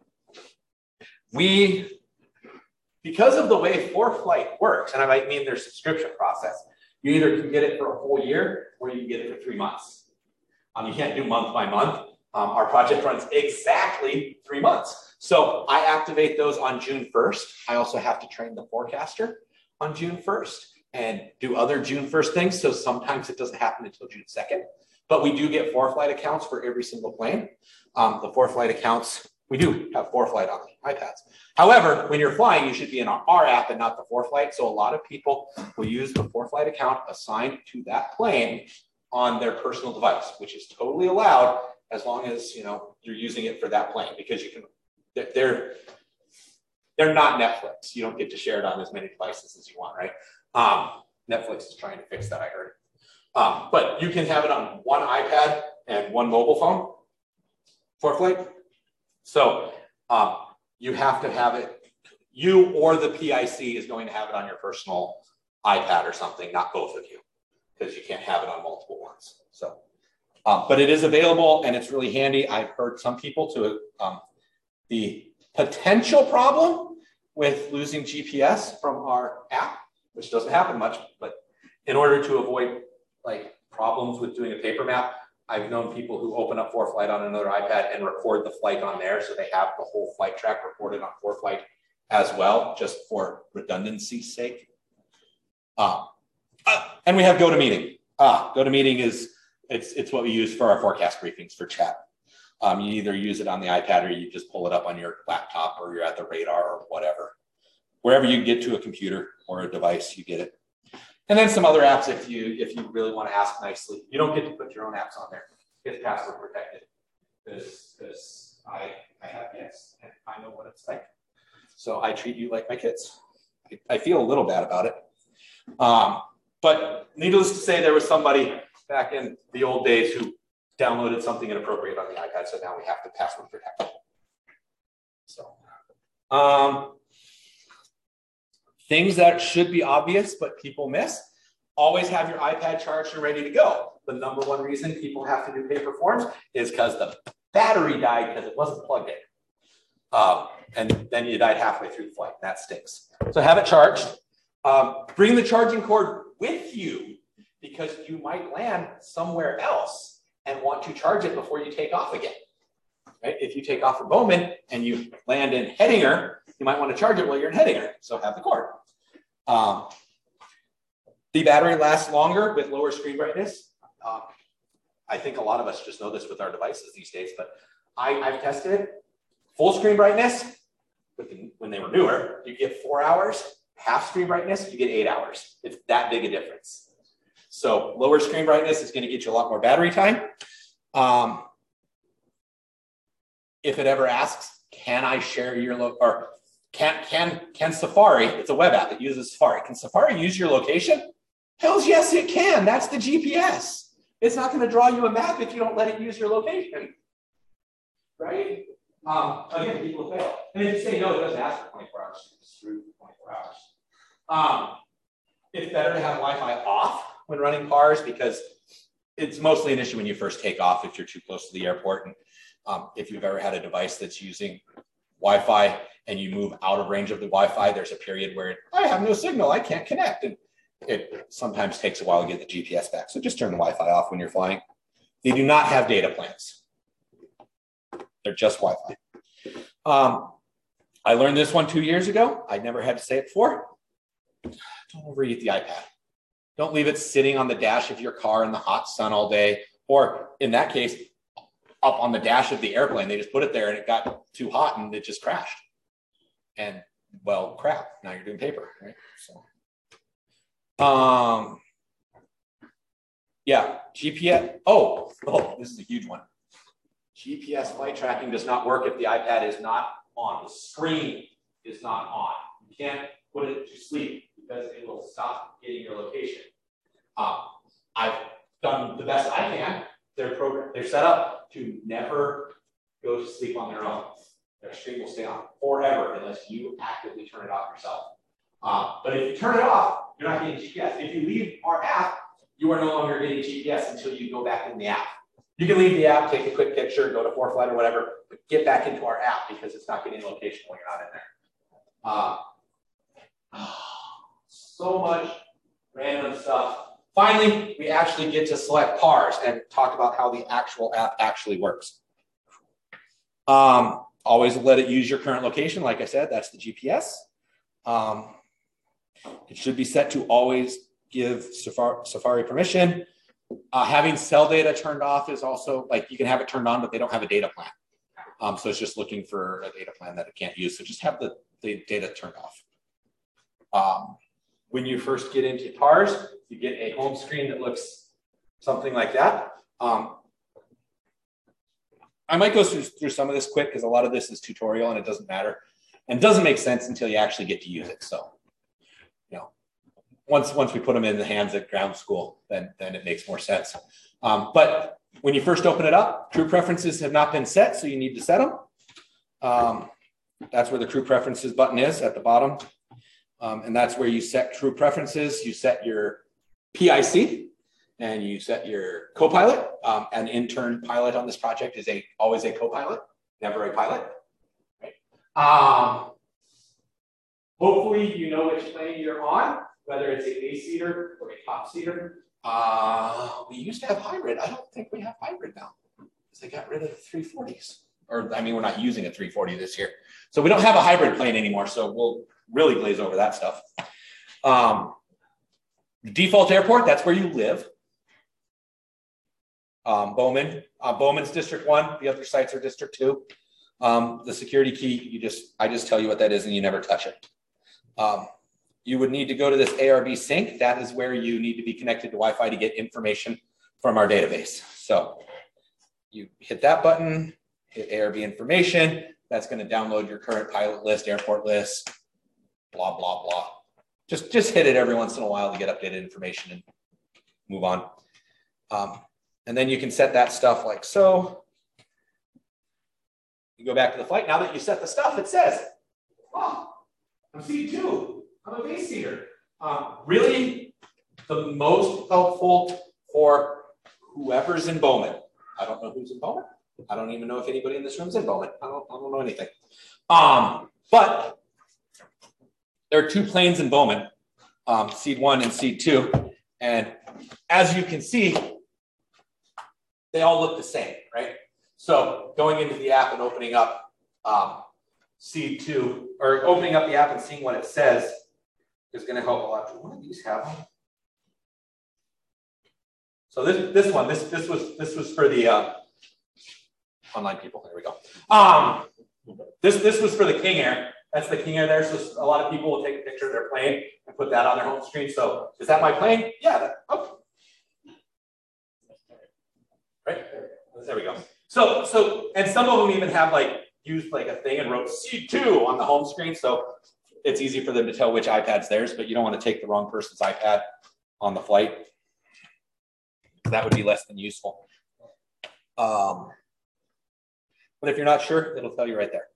we, because of the way FourFlight works, and I might mean their subscription process, you either can get it for a whole year or you can get it for three months. Um, you can't do month by month. Um, our project runs exactly three months. So I activate those on June first. I also have to train the forecaster on June first and do other June first things. So sometimes it doesn't happen until June second. But we do get FourFlight accounts for every single plane. Um, the FourFlight accounts, we do have FourFlight on the iPads. However, when you're flying, you should be in our, our app and not the FourFlight. So a lot of people will use the FourFlight account assigned to that plane on their personal device, which is totally allowed as long as you know you're using it for that plane, because you can. They're they're not Netflix. You don't get to share it on as many devices as you want, right? Um, Netflix is trying to fix that, I heard. Um, but you can have it on one iPad and one mobile phone, FourFlight. So um, you have to have it, you or the P I C is going to have it on your personal iPad or something, not both of you, because you can't have it on multiple ones. So, um, but it is available and it's really handy. I've heard some people to um, the potential problem with losing G P S from our app, which doesn't happen much, but in order to avoid like problems with doing a paper map, I've known people who open up FourFlight on another iPad and record the flight on there. So they have the whole flight track recorded on FourFlight as well, just for redundancy's sake. Uh, uh, and we have GoToMeeting. Ah, GoToMeeting is, it's, it's what we use for our forecast briefings for chat. Um, you either use it on the iPad or you just pull it up on your laptop or you're at the radar or whatever. Wherever you get to a computer or a device, you get it. And then some other apps if you if you really want to ask nicely. You don't get to put your own apps on there. It's password protected. Because I, I have kids and I know what it's like. So I treat you like my kids. I, I feel a little bad about it. Um, but needless to say, there was somebody back in the old days who downloaded something inappropriate on the iPad. So now we have to password protect it. So um, things that should be obvious, but people miss. Always have your iPad charged and ready to go. The number one reason people have to do paper forms is because the battery died because it wasn't plugged in. Um, and then you died halfway through the flight. That stinks. So have it charged. Um, bring the charging cord with you because you might land somewhere else and want to charge it before you take off again. Right? If you take off from Bowman and you land in Hettinger, you might want to charge it while you're in Hettinger. So have the cord. Um, the battery lasts longer with lower screen brightness. Um, I think a lot of us just know this with our devices these days, but I, I've tested it. Full screen brightness, with the, when they were newer, you get four hours. Half screen brightness, you get eight hours. It's that big a difference. So lower screen brightness is going to get you a lot more battery time. Um, if it ever asks, can I share your lo or can can can Safari? It's a web app that uses Safari. Can Safari use your location? Hells yes, it can. That's the G P S. It's not going to draw you a map if you don't let it use your location, right? Um, again, people fail. And if you say no, it doesn't ask for twenty-four hours. It's through twenty-four hours. Um, it's better to have Wi-Fi off when running cars because it's mostly an issue when you first take off if you're too close to the airport. And um, if you've ever had a device that's using Wi-Fi and you move out of range of the Wi-Fi, there's a period where it, I have no signal, I can't connect. And it sometimes takes a while to get the G P S back. So just turn the Wi-Fi off when you're flying. They do not have data plans. They're just Wi-Fi. Um, I learned this one two years ago. I never had to say it before. Don't overheat the iPad. Don't leave it sitting on the dash of your car in the hot sun all day. Or in that case, up on the dash of the airplane. They just put it there and it got too hot and it just crashed. And well, crap, now you're doing paper, right? So, um, yeah, G P S. Oh, oh, this is a huge one. G P S flight tracking does not work if the iPad is not on. The screen is not on. You can't put it to sleep because it will stop getting your location. Um, I've done the best I can. They're program, they're set up to never go to sleep on their own. Their screen will stay on forever unless you actively turn it off yourself. Uh, but if you turn it off, you're not getting G P S. If you leave our app, you are no longer getting G P S until you go back in the app. You can leave the app, take a quick picture, go to FourFlight or whatever, but get back into our app because it's not getting location when you're not in there. Uh, so much random stuff. Finally, we actually get to select cars and talk about how the actual app actually works. Um, always let it use your current location. Like I said, that's the G P S. Um, it should be set to always give Safari, Safari permission. Uh, having cell data turned off is also, like, you can have it turned on, but they don't have a data plan. Um, so it's just looking for a data plan that it can't use. So just have the, the data turned off. Um, when you first get into cars, you get a home screen that looks something like that. Um, I might go through, through some of this quick because a lot of this is tutorial and it doesn't matter. And it doesn't make sense until you actually get to use it. So, you know, once, once we put them in the hands at ground school, then, then it makes more sense. Um, but when you first open it up, crew preferences have not been set, so you need to set them. Um, that's where the crew preferences button is at the bottom. Um, and that's where you set crew preferences. You set your P I C and you set your co-pilot. Um, an intern pilot on this project is a always a co-pilot, never a pilot. Right? Um, hopefully you know which plane you're on, whether it's a A-seater or a top-seater. Uh, we used to have hybrid. I don't think we have hybrid now because they got rid of the three forties. Or, I mean, we're not using a three forty this year. So we don't have a hybrid plane anymore. So we'll really glaze over that stuff. Um, the default airport, that's where you live. Um, Bowman, uh, Bowman's District One. The other sites are District Two. Um, the security key, you just, I just tell you what that is and you never touch it. Um, you would need to go to this A R B sync. That is where you need to be connected to Wi-Fi to get information from our database. So you hit that button, hit A R B information. That's going to download your current pilot list, airport list, blah, blah, blah. Just, just hit it every once in a while to get updated information and move on. Um, and then you can set that stuff like so. You go back to the flight. Now that you set the stuff, it says, oh, I'm seat two. I'm a base seater. Um, really, the most helpful for whoever's in Bowman. I don't know who's in Bowman. I don't even know if anybody in this room's in Bowman. I don't, I don't know anything. Um, but there are two planes in Bowman, um, seat one and seat two. And as you can see, they all look the same, right? So going into the app and opening up um, seat two, or opening up the app and seeing what it says is going to help a lot. Do one of these have them? So this this one, this this was this was for the uh, online people. There we go. Um, this this was for the King Air. That's the King Air there. So a lot of people will take a picture of their plane and put that on their home screen. So is that my plane? Yeah. That, oh. Right there we go. So so and some of them even have like used like a thing and wrote C two on the home screen. So it's easy for them to tell which iPad's theirs, but you don't want to take the wrong person's iPad on the flight. That would be less than useful. Um, but if you're not sure, it'll tell you right there.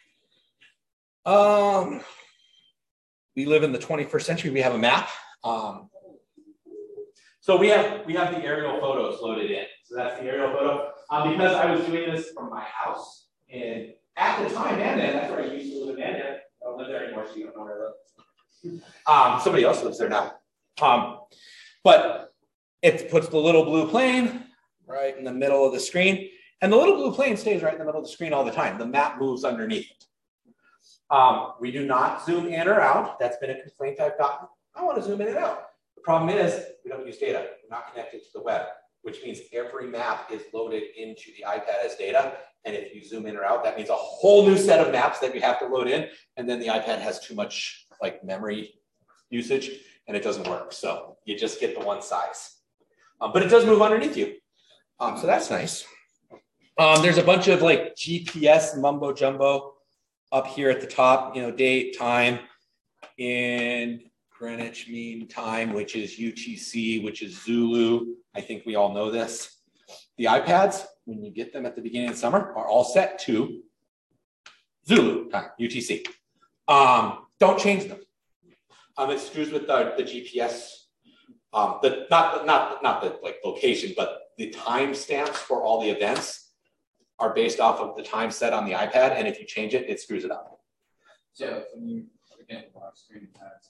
Um, we live in the twenty-first century. We have a map. Um, so we have we have the aerial photos loaded in. So that's the aerial photo. Um, because I was doing this from my house, and at the time, Mandan, that's where I used to live in Mandan. I don't live there anymore, so you don't know where I live. Um, somebody else lives there now. Um, but it puts the little blue plane right in the middle of the screen. And the little blue plane stays right in the middle of the screen all the time. The map moves underneath it. Um, we do not zoom in or out. That's been a complaint I've gotten. I want to zoom in and out. The problem is we don't use data. We're not connected to the web, which means every map is loaded into the iPad as data. And if you zoom in or out, that means a whole new set of maps that you have to load in. And then the iPad has too much like memory usage and it doesn't work. So you just get the one size. Um, but it does move underneath you. Um, so that's nice. Um, there's a bunch of like G P S mumbo jumbo up here at the top, you know, date, time, and Greenwich Mean Time, which is U T C, which is Zulu. I think we all know this. The iPads, when you get them at the beginning of the summer, are all set to Zulu time, U T C. Um, don't change them. Um, it screws with the, the G P S, um, the not not not the like location, but the time stamps for all the events are based off of the time set on the iPad, and if you change it, it screws it up. So when you again lock screen tabs,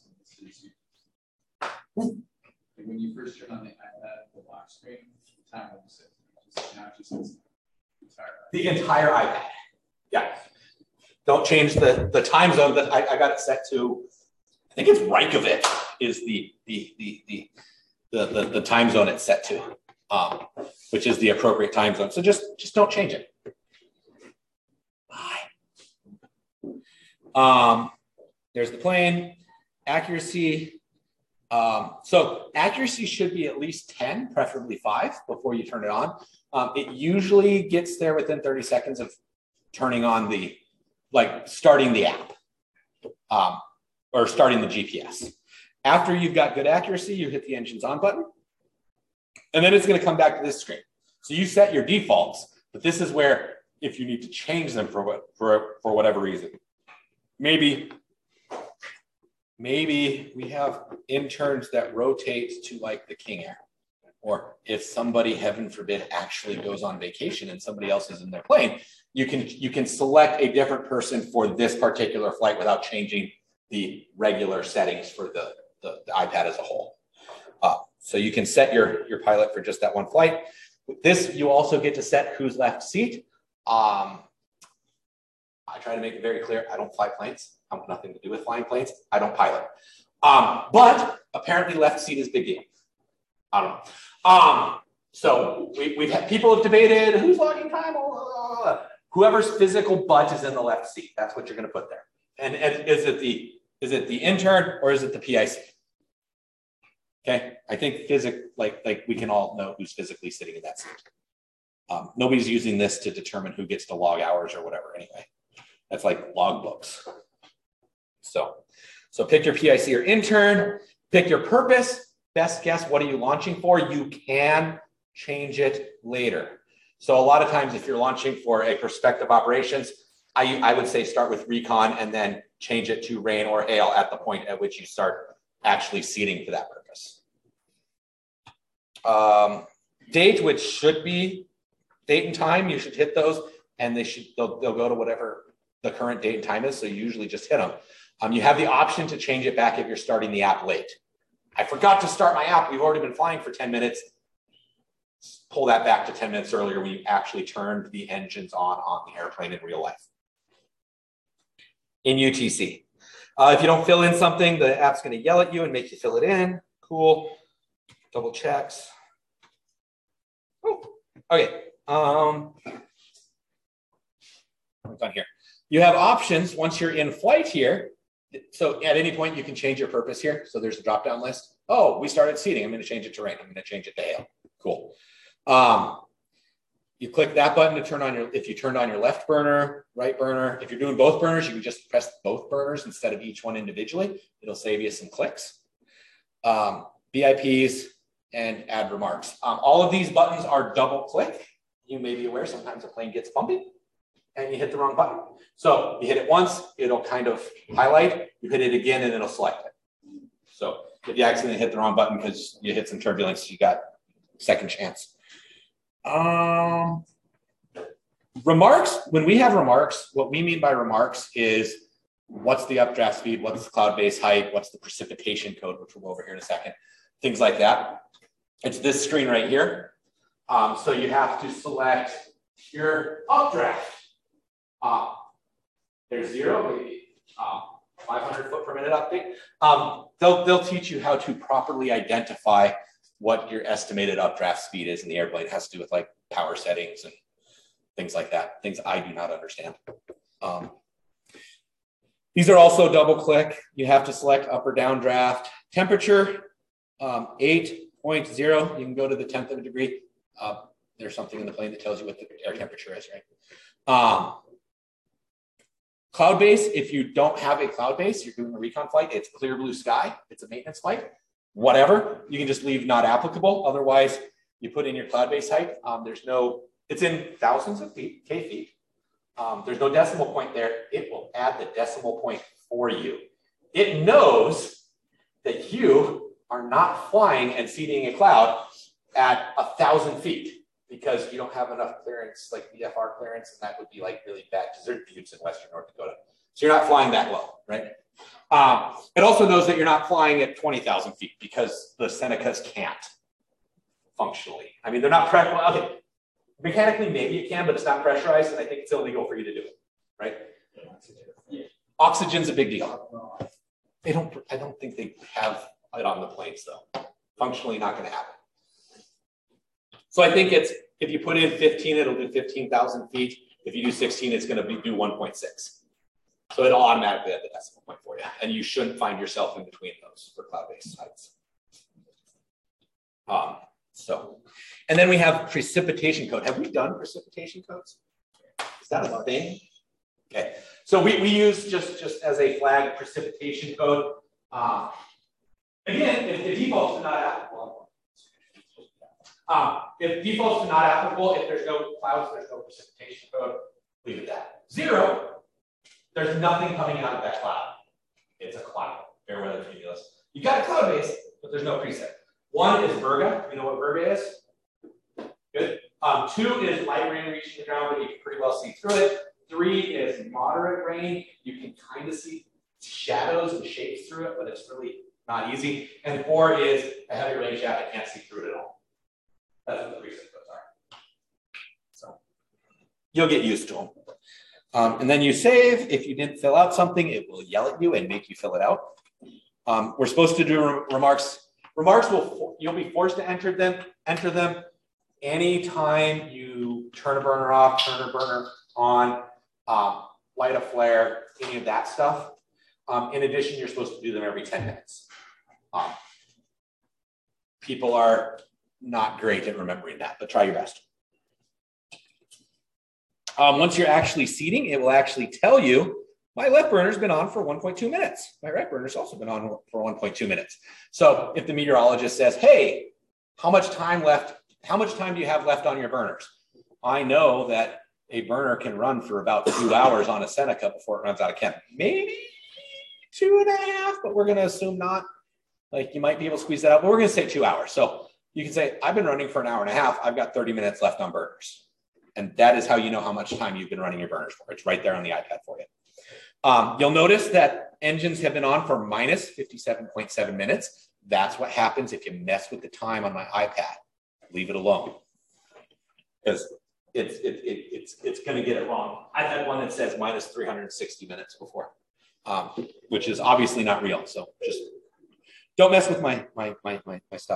when you first turn on the iPad, the lock screen, the time will sit. Now it just says the entire iPad. Yeah. Don't change the the time zone that I, I got it set to. I think it's Reykjavik is the the the the the, the, the time zone it's set to, um, which is the appropriate time zone. So just just don't change it. Bye. Um, there's the plane accuracy. Um, so accuracy should be at least ten, preferably five, before you turn it on. Um, it usually gets there within thirty seconds of turning on the, like starting the app, um, or starting the G P S. After you've got good accuracy, you hit the engine's on button, and then it's going to come back to this screen. So you set your defaults, but this is where if you need to change them for what for for whatever reason, maybe. Maybe we have interns that rotate to like the King Air, or if somebody, heaven forbid, actually goes on vacation and somebody else is in their plane, you can you can select a different person for this particular flight without changing the regular settings for the, the, the iPad as a whole. Uh, so you can set your, your pilot for just that one flight. With this, you also get to set who's left seat. Um, I try to make it very clear, I don't fly planes. I have nothing to do with flying planes. I don't pilot. Um, but apparently left seat is big deal. I don't know. Um, so we, we've had people have debated who's logging time. Blah, blah, blah. Whoever's physical butt is in the left seat. That's what you're going to put there. And, and is it the is it the intern or is it the P I C? Okay, I think physic like like we can all know who's physically sitting in that seat. Um, nobody's using this to determine who gets to log hours or whatever. Anyway, that's like log books. So, so pick your P I C or intern, pick your purpose, best guess, what are you launching for? You can change it later. So a lot of times if you're launching for a prospective operations, I, I would say start with recon and then change it to rain or hail at the point at which you start actually seeding for that purpose. Um, date, which should be date and time, you should hit those and they should, they'll, they'll go to whatever the current date and time is. So you usually just hit them. Um, you have the option to change it back if you're starting the app late. I forgot to start my app. We've already been flying for ten minutes. Pull that back to ten minutes earlier when you actually turned the engines on on the airplane in real life. In U T C. Uh, if you don't fill in something, the app's going to yell at you and make you fill it in. Cool. Double checks. Oh, okay. Um, what's on here? You have options once you're in flight here. So at any point, you can change your purpose here. So there's a drop-down list. Oh, we started seating. I'm going to change it to rain. I'm going to change it to hail. Cool. Um, you click that button to turn on your, if you turned on your left burner, right burner. If you're doing both burners, you can just press both burners instead of each one individually. It'll save you some clicks. Um, V I Ps and add remarks. Um, all of these buttons are double click. You may be aware sometimes a plane gets bumpy and you hit the wrong button. So you hit it once, it'll kind of highlight, you hit it again and it'll select it. So if you accidentally hit the wrong button because you hit some turbulence, you got second chance. Um, remarks, when we have remarks, what we mean by remarks is what's the updraft speed, what's the cloud base height, what's the precipitation code, which we'll go over here in a second, things like that. It's this screen right here. Um, so you have to select your updraft. Uh, there's zero, maybe uh, five hundred foot per minute update. Um, they'll, they'll teach you how to properly identify what your estimated updraft speed is in the airplane. It has to do with like power settings and things like that, things I do not understand. Um, these are also double click. You have to select up or down draft. Temperature, um, eight point zero, you can go to the tenth of a degree. Uh, there's something in the plane that tells you what the air temperature is, right? Um, cloud base, if you don't have a cloud base, you're doing a recon flight, it's clear blue sky, it's a maintenance flight, whatever, you can just leave not applicable. Otherwise, you put in your cloud base height. Um, there's no, it's in thousands of feet, K feet. Um, there's no decimal point there. It will add the decimal point for you. It knows that you are not flying and seeding a cloud at a thousand feet because you don't have enough clearance, like V F R clearance, and that would be like really bad because there's buttes in Western North Dakota. So you're not flying that low, right? Um, it also knows that you're not flying at twenty thousand feet because the Senecas can't functionally. I mean, they're not pressurized. Well, okay. Mechanically, maybe it can, but it's not pressurized, and I think it's illegal for you to do it, right? Oxygen's a big deal. They don't, I don't think they have it on the planes though. Functionally not gonna happen. So I think it's, if you put in fifteen, it'll do fifteen thousand feet. If you do sixteen, it's gonna be, do one point six. So it'll automatically have the decimal point for you. And you shouldn't find yourself in between those for cloud-based sites. Um, so, and then we have precipitation code. Have we done precipitation codes? Is that a thing? Okay. So we, we use just, just as a flag precipitation code. Uh, again, if the defaults are not applicable, um, if defaults are not applicable, if there's no clouds, there's no precipitation code, leave it at that. Zero, there's nothing coming out of that cloud. It's a cloud, fair weather cumulus. You got a cloud base, but there's no preset. One is Virga. You know what Virga is? Good. Um, two is light rain reaching the ground, but you can pretty well see through it. Three is moderate rain. You can kind of see shadows and shapes through it, but it's really not easy. And four is a heavy rain shaft. I can't see through it at all. That's what the preset codes are. So you'll get used to them. Um, and then you save. If you didn't fill out something, it will yell at you and make you fill it out. Um, we're supposed to do re remarks. Remarks will, you'll be forced to enter them, enter them anytime you turn a burner off, turn a burner on, um, light a flare, any of that stuff. Um, in addition, you're supposed to do them every ten minutes. Um, people are not great at remembering that, but try your best. Um, once you're actually seating, it will actually tell you, my left burner's been on for one point two minutes. My right burner's also been on for one point two minutes. So if the meteorologist says, hey, how much time left, how much time do you have left on your burners? I know that a burner can run for about two hours on a Seneca before it runs out of chem. Maybe two and a half, but we're gonna assume not. Like you might be able to squeeze that out, but we're gonna say two hours. So you can say, I've been running for an hour and a half. I've got thirty minutes left on burners. And that is how you know how much time you've been running your burners for. It's right there on the iPad for you. Um, you'll notice that engines have been on for minus fifty-seven point seven minutes. That's what happens if you mess with the time on my iPad. Leave it alone. Because it's, it, it, it's, it's going to get it wrong. I've had one that says minus three hundred sixty minutes before, um, which is obviously not real. So just don't mess with my, my, my, my, my stuff.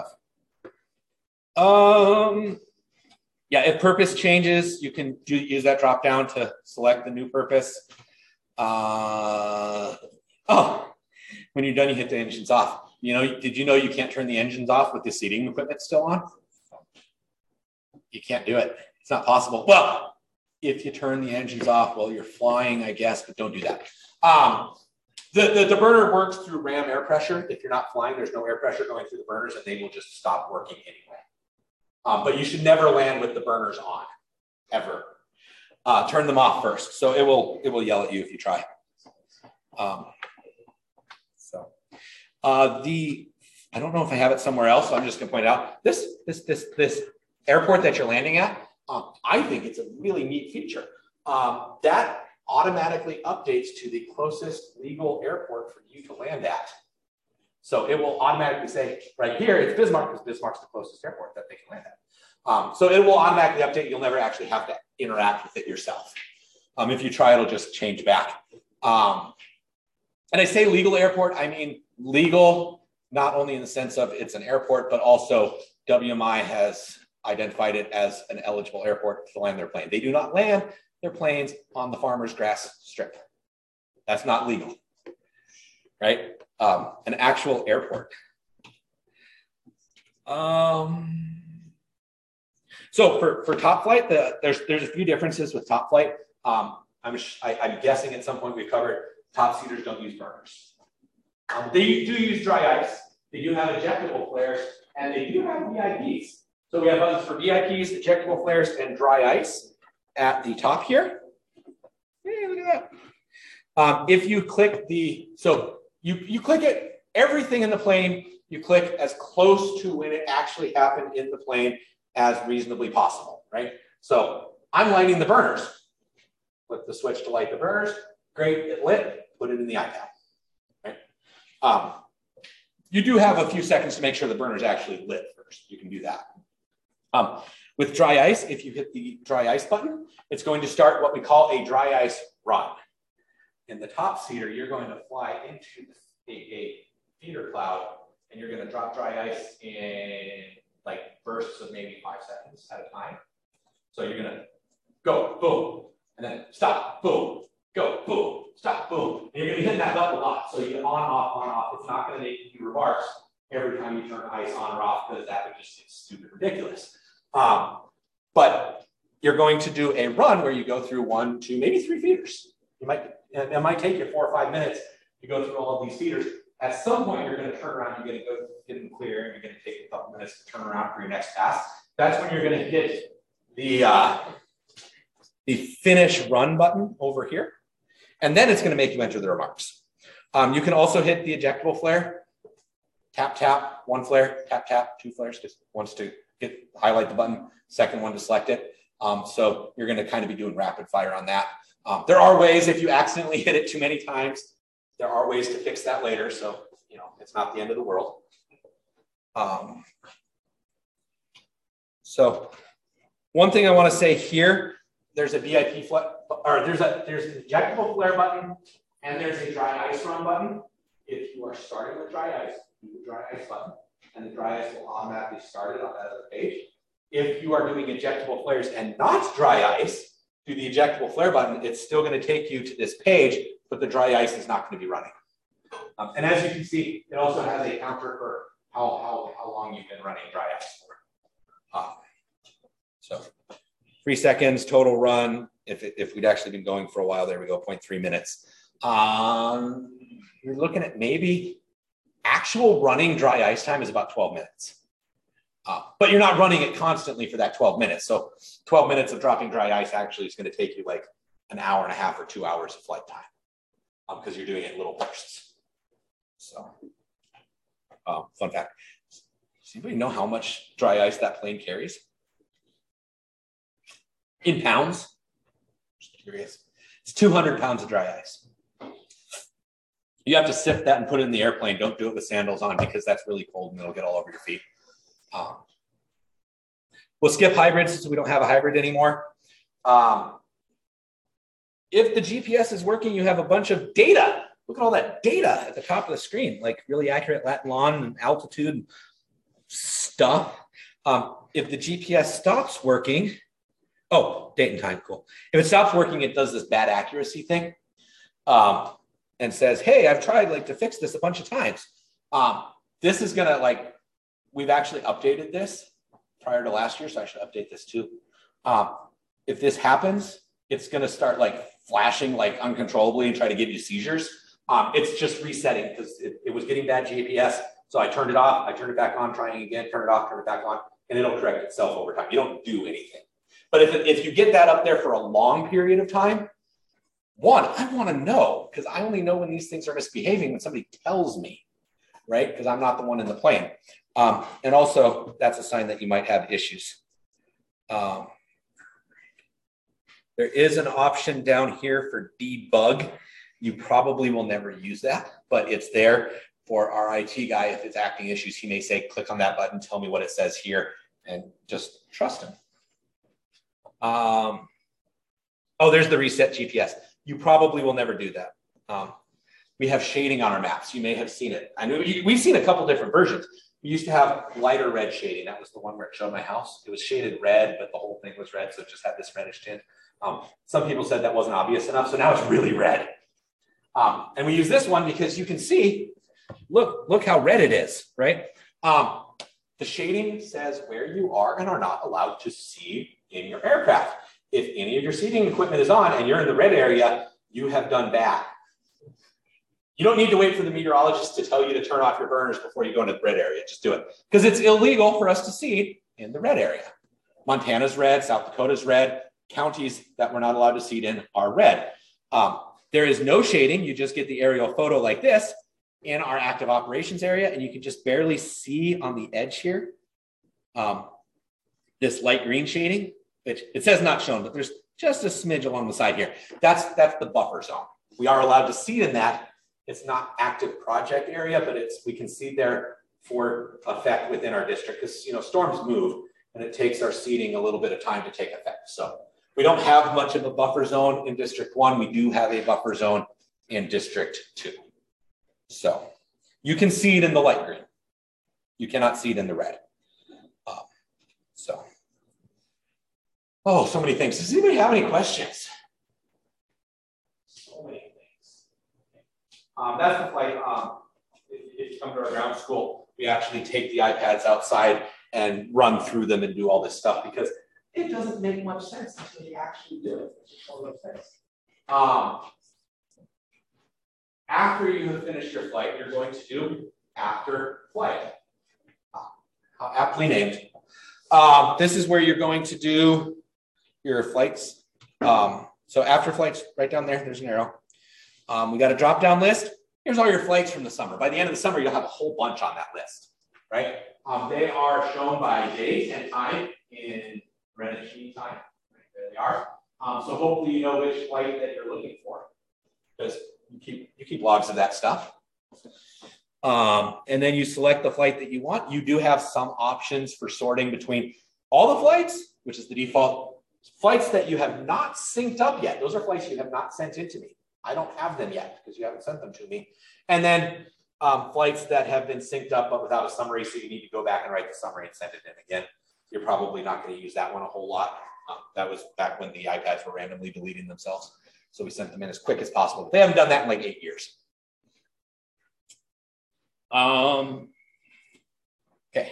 Um, yeah, if purpose changes, you can do, use that drop down to select the new purpose. Uh, oh, when you're done, you hit the engines off. You know, did you know you can't turn the engines off with the seating equipment still on? You can't do it. It's not possible. Well, if you turn the engines off while you're flying, I guess, but don't do that. Um, the, the, the burner works through ram air pressure. If you're not flying, there's no air pressure going through the burners and they will just stop working anyway. Um, but you should never land with the burners on, ever. Uh, turn them off first. So it will, it will yell at you if you try. Um, so uh, the, I don't know if I have it somewhere else, so I'm just gonna point out this, this, this, this airport that you're landing at. Um, I think it's a really neat feature. Um, that automatically updates to the closest legal airport for you to land at. So it will automatically say, right here, it's Bismarck, because Bismarck's the closest airport that they can land at. Um, so it will automatically update. You'll never actually have to interact with it yourself. Um, if you try, it'll just change back. Um, and I say legal airport, I mean legal, not only in the sense of it's an airport, but also W M I has identified it as an eligible airport to land their plane. They do not land their planes on the farmer's grass strip. That's not legal, right? Um, an actual airport. Um, So for, for top flight, the, there's, there's a few differences with top flight. Um, I'm, I, I'm guessing at some point we've covered top seaters don't use burners. Um, they do use dry ice. They do have ejectable flares, and they do have V I Ps. So we have buttons for V I Ps, ejectable flares, and dry ice at the top here. Hey, look at that. Um, if you click the, so you, you click it, everything in the plane, you click as close to when it actually happened in the plane as reasonably possible, right? So I'm lighting the burners. Flip the switch to light the burners. Great, it lit, put it in the iPad, right? Um, you do have a few seconds to make sure the burner's actually lit first. You can do that. Um, with dry ice, if you hit the dry ice button, it's going to start what we call a dry ice run. In the top seater, you're going to fly into a, a feeder cloud, and you're going to drop dry ice in like bursts of maybe five seconds at a time. So you're going to go, boom, and then stop, boom, go, boom, stop, boom. And you're going to be hitting that button a lot. So you get on, off, on, off. It's not going to make you reverse every time you turn ice on or off, because that would just get stupid ridiculous. Um, but you're going to do a run where you go through one, two, maybe three feeders. You might, it might take you four or five minutes to go through all of these feeders. At some point, you're going to turn around, you're going to go get them clear, and you're going to take a couple minutes to turn around for your next pass. That's when you're going to hit the, uh, the finish run button over here. And then it's going to make you enter the remarks. Um, you can also hit the ejectable flare. Tap, tap, one flare, tap, tap, two flares, just wants to hit, highlight the button, second one to select it. Um, so you're going to kind of be doing rapid fire on that. Um, there are ways, if you accidentally hit it too many times, there are ways to fix that later. So, you know, it's not the end of the world. Um, so one thing I want to say here, there's a V I P, or there's a there's an ejectable flare button, and there's a dry ice run button. If you are starting with dry ice, do the dry ice button, and the dry ice will automatically start it on that other page. If you are doing ejectable flares and not dry ice, do the ejectable flare button, it's still going to take you to this page, but the dry ice is not going to be running. Um, and as you can see, it also has a counter for how, how, how long you've been running dry ice for. Um, so three seconds total run. If, it, if we'd actually been going for a while, there we go, zero point three minutes. Um, you're looking at maybe actual running dry ice time is about twelve minutes. Uh, but you're not running it constantly for that twelve minutes. So twelve minutes of dropping dry ice actually is going to take you like an hour and a half or two hours of flight time because um, you're doing it in little bursts. So uh, fun fact. Does anybody know how much dry ice that plane carries? In pounds? Just curious. It's two hundred pounds of dry ice. You have to sift that and put it in the airplane. Don't do it with sandals on because that's really cold and it'll get all over your feet. Um, we'll skip hybrids since we don't have a hybrid anymore. Um, if the G P S is working, you have a bunch of data. Look at all that data at the top of the screen, like really accurate lat and lon and altitude and stuff. Um, if the G P S stops working, oh, date and time, cool. If it stops working, it does this bad accuracy thing um, and says, hey, I've tried like to fix this a bunch of times. Um, this is gonna like, we've actually updated this prior to last year, so I should update this too. Um, if this happens, it's gonna start like flashing like uncontrollably and try to give you seizures. Um, it's just resetting because it, it was getting bad G P S. So I turned it off, I turned it back on, trying again, turn it off, turn it back on, and it'll correct itself over time. You don't do anything. But if, if you get that up there for a long period of time, one, I wanna know, because I only know when these things are misbehaving when somebody tells me, right? Because I'm not the one in the plane. Um, and also, that's a sign that you might have issues. Um, there is an option down here for debug. You probably will never use that, but it's there for our I T guy. If it's acting issues, he may say, click on that button, tell me what it says here, and just trust him. Um, oh, there's the reset G P S. You probably will never do that. Um, we have shading on our maps. You may have seen it. I know you, we've seen a couple different versions. We used to have lighter red shading. That was the one where it showed my house. It was shaded red, but the whole thing was red, so it just had this reddish tint. Um, some people said that wasn't obvious enough, so now it's really red. Um, and we use this one because you can see, look, look how red it is, right? Um, The shading says where you are and are not allowed to seed in your aircraft. If any of your seating equipment is on and you're in the red area, you have done bad. You don't need to wait for the meteorologist to tell you to turn off your burners before you go into the red area. Just do it. Because it's illegal for us to seed in the red area. Montana's red, South Dakota's red, counties that we're not allowed to seed in are red. Um, there is no shading. You just get the aerial photo like this in our active operations area, and you can just barely see on the edge here um, this light green shading, which it says not shown, but there's just a smidge along the side here. That's, that's the buffer zone. We are allowed to seed in that. It's not active project area, but it's we can seed there for effect within our district because you know storms move and it takes our seeding a little bit of time to take effect. So we don't have much of a buffer zone in District One. We do have a buffer zone in District Two. So you can seed in the light green. You cannot seed in the red. Um, so, oh, so many things. Does anybody have any questions? So many things. Um, that's the flight. Um, if, if you come to our ground school, we actually take the iPads outside and run through them and do all this stuff because it doesn't make much sense until you actually do it. It just makes sense. Um, after you have finished your flight, you're going to do after flight. Uh, aptly named. Um, this is where you're going to do your flights. Um, so after flights, right down there, there's an arrow. Um, we got a drop-down list. Here's all your flights from the summer. By the end of the summer, you'll have a whole bunch on that list, right? Um, they are shown by date and time in Greenwich Mean Time. Right, there they are. Um, so hopefully you know which flight that you're looking for because you keep, you keep logs of that stuff. Um, and then you select the flight that you want. You do have some options for sorting between all the flights, which is the default. Flights that you have not synced up yet. Those are flights you have not sent in to me. I don't have them yet because you haven't sent them to me. And then um, flights that have been synced up but without a summary, so you need to go back and write the summary and send it in again. You're probably not going to use that one a whole lot. Um, that was back when the iPads were randomly deleting themselves. So we sent them in as quick as possible. They haven't done that in like eight years. Um, okay.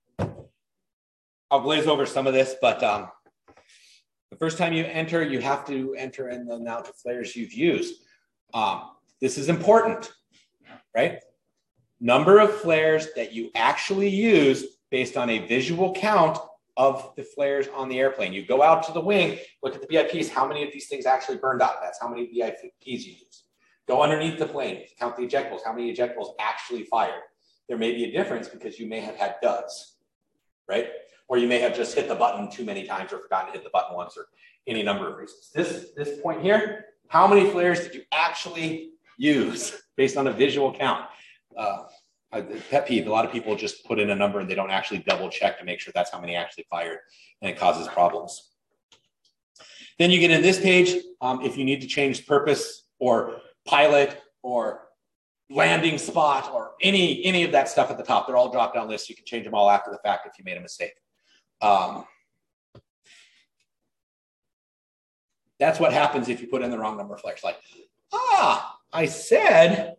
I'll glaze over some of this, but um, the first time you enter, you have to enter in the amount of flares you've used. Um, this is important, right? Number of flares that you actually use based on a visual count of the flares on the airplane. You go out to the wing, look at the B I Ps, how many of these things actually burned up? That's how many B I Ps you use. Go underneath the plane, count the ejectables, how many ejectables actually fired. There may be a difference because you may have had duds, right? Or you may have just hit the button too many times or forgotten to hit the button once or any number of reasons. This, this point here, how many flares did you actually use based on a visual count? Uh, a pet peeve, a lot of people just put in a number and they don't actually double check to make sure that's how many actually fired, and it causes problems. Then you get in this page, um, if you need to change purpose or pilot or landing spot or any, any of that stuff at the top, they're all drop down lists. You can change them all after the fact if you made a mistake. Um, that's what happens if you put in the wrong number of flares. Like, ah, I said.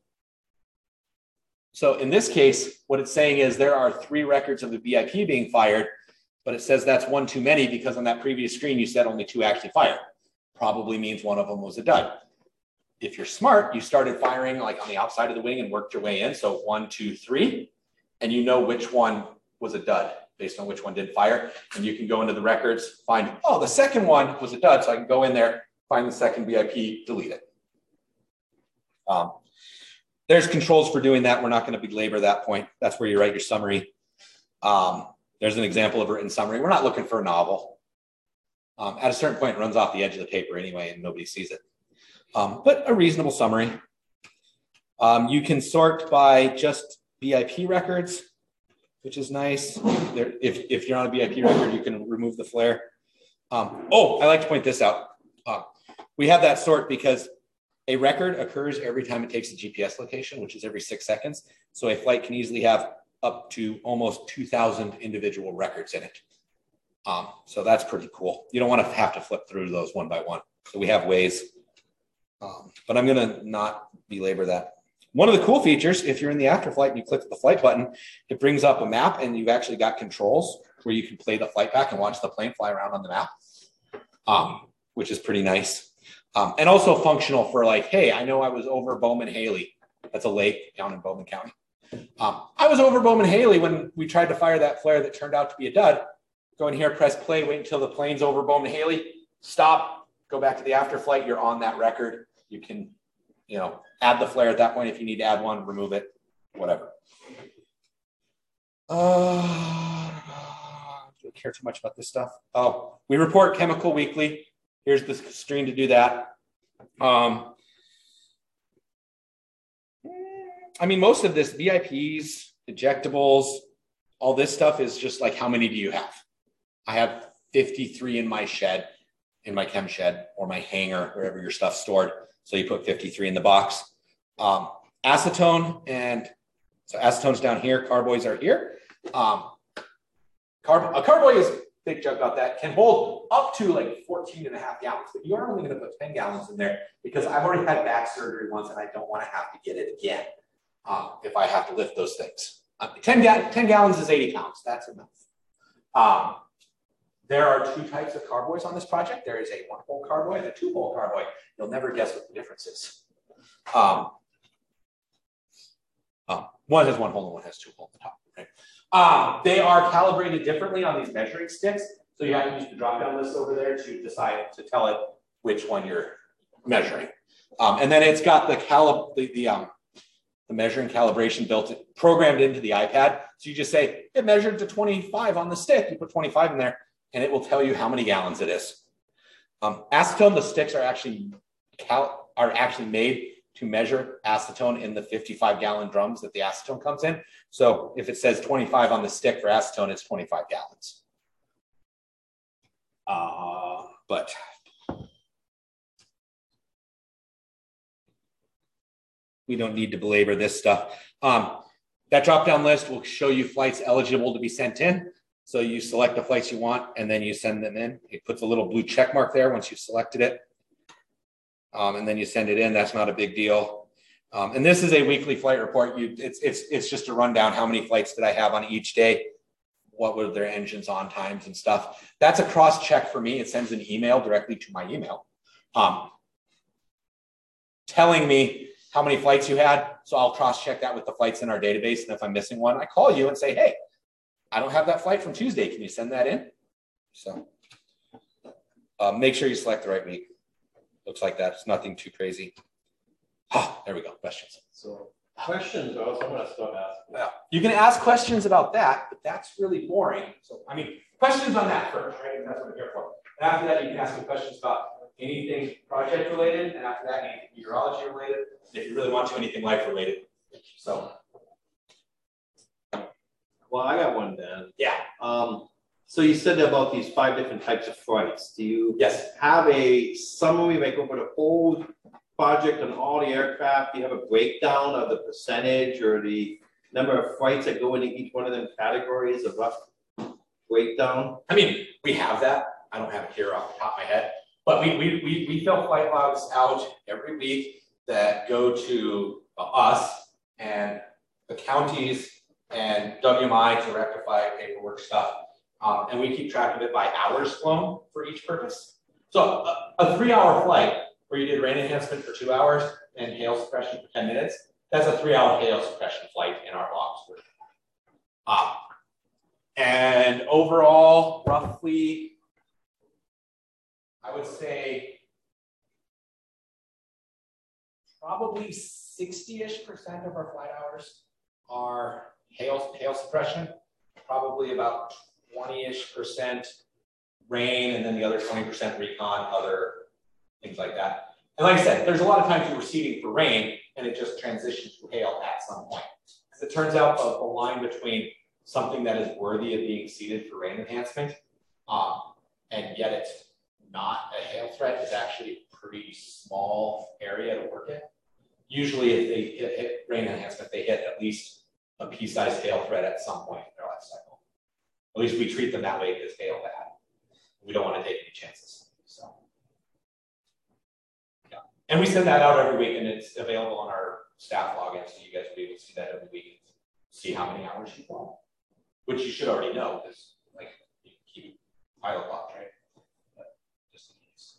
So in this case, what it's saying is there are three records of the B I P being fired, but it says that's one too many because on that previous screen, you said only two actually fired. Probably means one of them was a dud. If you're smart, you started firing like on the outside of the wing and worked your way in. So one, two, three, and you know which one was a dud based on which one did fire. And you can go into the records, find, oh, the second one was a dud. So I can go in there, find the second B I P, delete it. Um, there's controls for doing that. We're not going to belabor that point. That's where you write your summary. Um, there's an example of a written summary. We're not looking for a novel. Um, at a certain point, it runs off the edge of the paper anyway, and nobody sees it. Um, but a reasonable summary. Um, you can sort by just B I P records, which is nice. There, if, if you're on a B I P record, you can remove the flare. Um, oh, I like to point this out. Uh, we have that sort because a record occurs every time it takes a G P S location, which is every six seconds. So a flight can easily have up to almost two thousand individual records in it. Um, so that's pretty cool. You don't want to have to flip through those one by one. So we have ways. Um, but I'm going to not belabor that. one of the cool features, if you're in the afterflight and you click the flight button, it brings up a map and you've actually got controls where you can play the flight back and watch the plane fly around on the map, um, which is pretty nice. Um, and also functional for like, hey, I know I was over Bowman Haley. That's a lake down in Bowman County. Um, I was over Bowman Haley when we tried to fire that flare that turned out to be a dud. Go in here, press play, wait until the plane's over Bowman Haley, stop, go back to the afterflight. You're on that record. You can, you know, add the flare at that point if you need to add one, remove it, whatever. Uh, I don't care too much about this stuff. Oh, we report chemical weekly. Here's the screen to do that. Um, I mean, most of this V I Ps, ejectables, all this stuff is just like, how many do you have? I have fifty-three in my shed, in my chem shed or my hangar, wherever your stuff's stored. So you put fifty-three in the box. Um, acetone, and so acetone's down here, carboys are here. Um, carb, a carboy is, big joke about that, can hold up to like fourteen and a half gallons, but you are only going to put ten gallons in there because I've already had back surgery once and I don't want to have to get it again um, if I have to lift those things. Uh, ten, ga ten gallons is eighty pounds. That's enough. Um, there are two types of carboys on this project. There is a one-hole carboy and a two-hole carboy. You'll never guess what the difference is. Um, um, one has one hole and one has two holes on the top. Right? Um, they are calibrated differently on these measuring sticks. So you have to use the drop-down list over there to decide, to tell it which one you're measuring. Um, and then it's got the, calib the, the, um, the measuring calibration built, programmed into the iPad. So you just say, it measured to twenty-five on the stick. You put twenty-five in there and it will tell you how many gallons it is. Um, acetone, the sticks are actually, cal are actually made to measure acetone in the fifty-five gallon drums that the acetone comes in. So if it says twenty-five on the stick for acetone, it's twenty-five gallons. Uh, but we don't need to belabor this stuff. Um, that drop-down list will show you flights eligible to be sent in. So you select the flights you want and then you send them in. It puts a little blue check mark there once you've selected it. Um, and then you send it in. That's not a big deal. Um, and this is a weekly flight report. You, it's, it's, it's just a rundown. How many flights did I have on each day? What were their engines on times and stuff? That's a cross check for me. It sends an email directly to my email um, telling me how many flights you had. So I'll cross check that with the flights in our database. And if I'm missing one, I call you and say, hey, I don't have that flight from Tuesday. Can you send that in? So uh, make sure you select the right week. Looks like that. It's nothing too crazy. Oh, there we go. Questions. So questions, I was going to start asking. Yeah. You can ask questions about that, but that's really boring. So, I mean, questions on that first, right? And that's what I'm here for. And after that, you can ask me questions about anything project related. And after that, anything meteorology related. And if you really want to, anything life related. So. Well, I got one, Dan. Yeah. Um, so you said about these five different types of flights. Do you yes. have a summary, like over the whole project on all the aircraft? Do you have a breakdown of the percentage or the number of flights that go into each one of them categories, a rough breakdown? I mean, we have that. I don't have it here off the top of my head, but we, we, we, we fill flight logs out every week that go to uh, us and the counties and W M I to rectify paperwork stuff. Um, and we keep track of it by hours flown for each purpose. So a, a three hour flight where you did rain enhancement for two hours and hail suppression for ten minutes, that's a three hour hail suppression flight in our logs. Um, and overall, roughly, I would say probably sixty-ish percent of our flight hours are hail, hail suppression, probably about twenty-ish percent rain, and then the other twenty percent recon, other things like that. And like I said, there's a lot of times you were seeding for rain, and it just transitions to hail at some point. Because it turns out the, the line between something that is worthy of being seeded for rain enhancement, um, and yet it's not a hail threat, is actually a pretty small area to work in. Usually if they hit, hit rain enhancement, they hit at least a pea-sized hail threat at some point in their life cycle. At least we treat them that way because hail bad. We don't want to take any chances. So, yeah. And we send that out every week, and it's available on our staff login so you guys will be able to see that every week, see how many hours you fly, which you should already know because like you keep pilot logs, right? But just in case.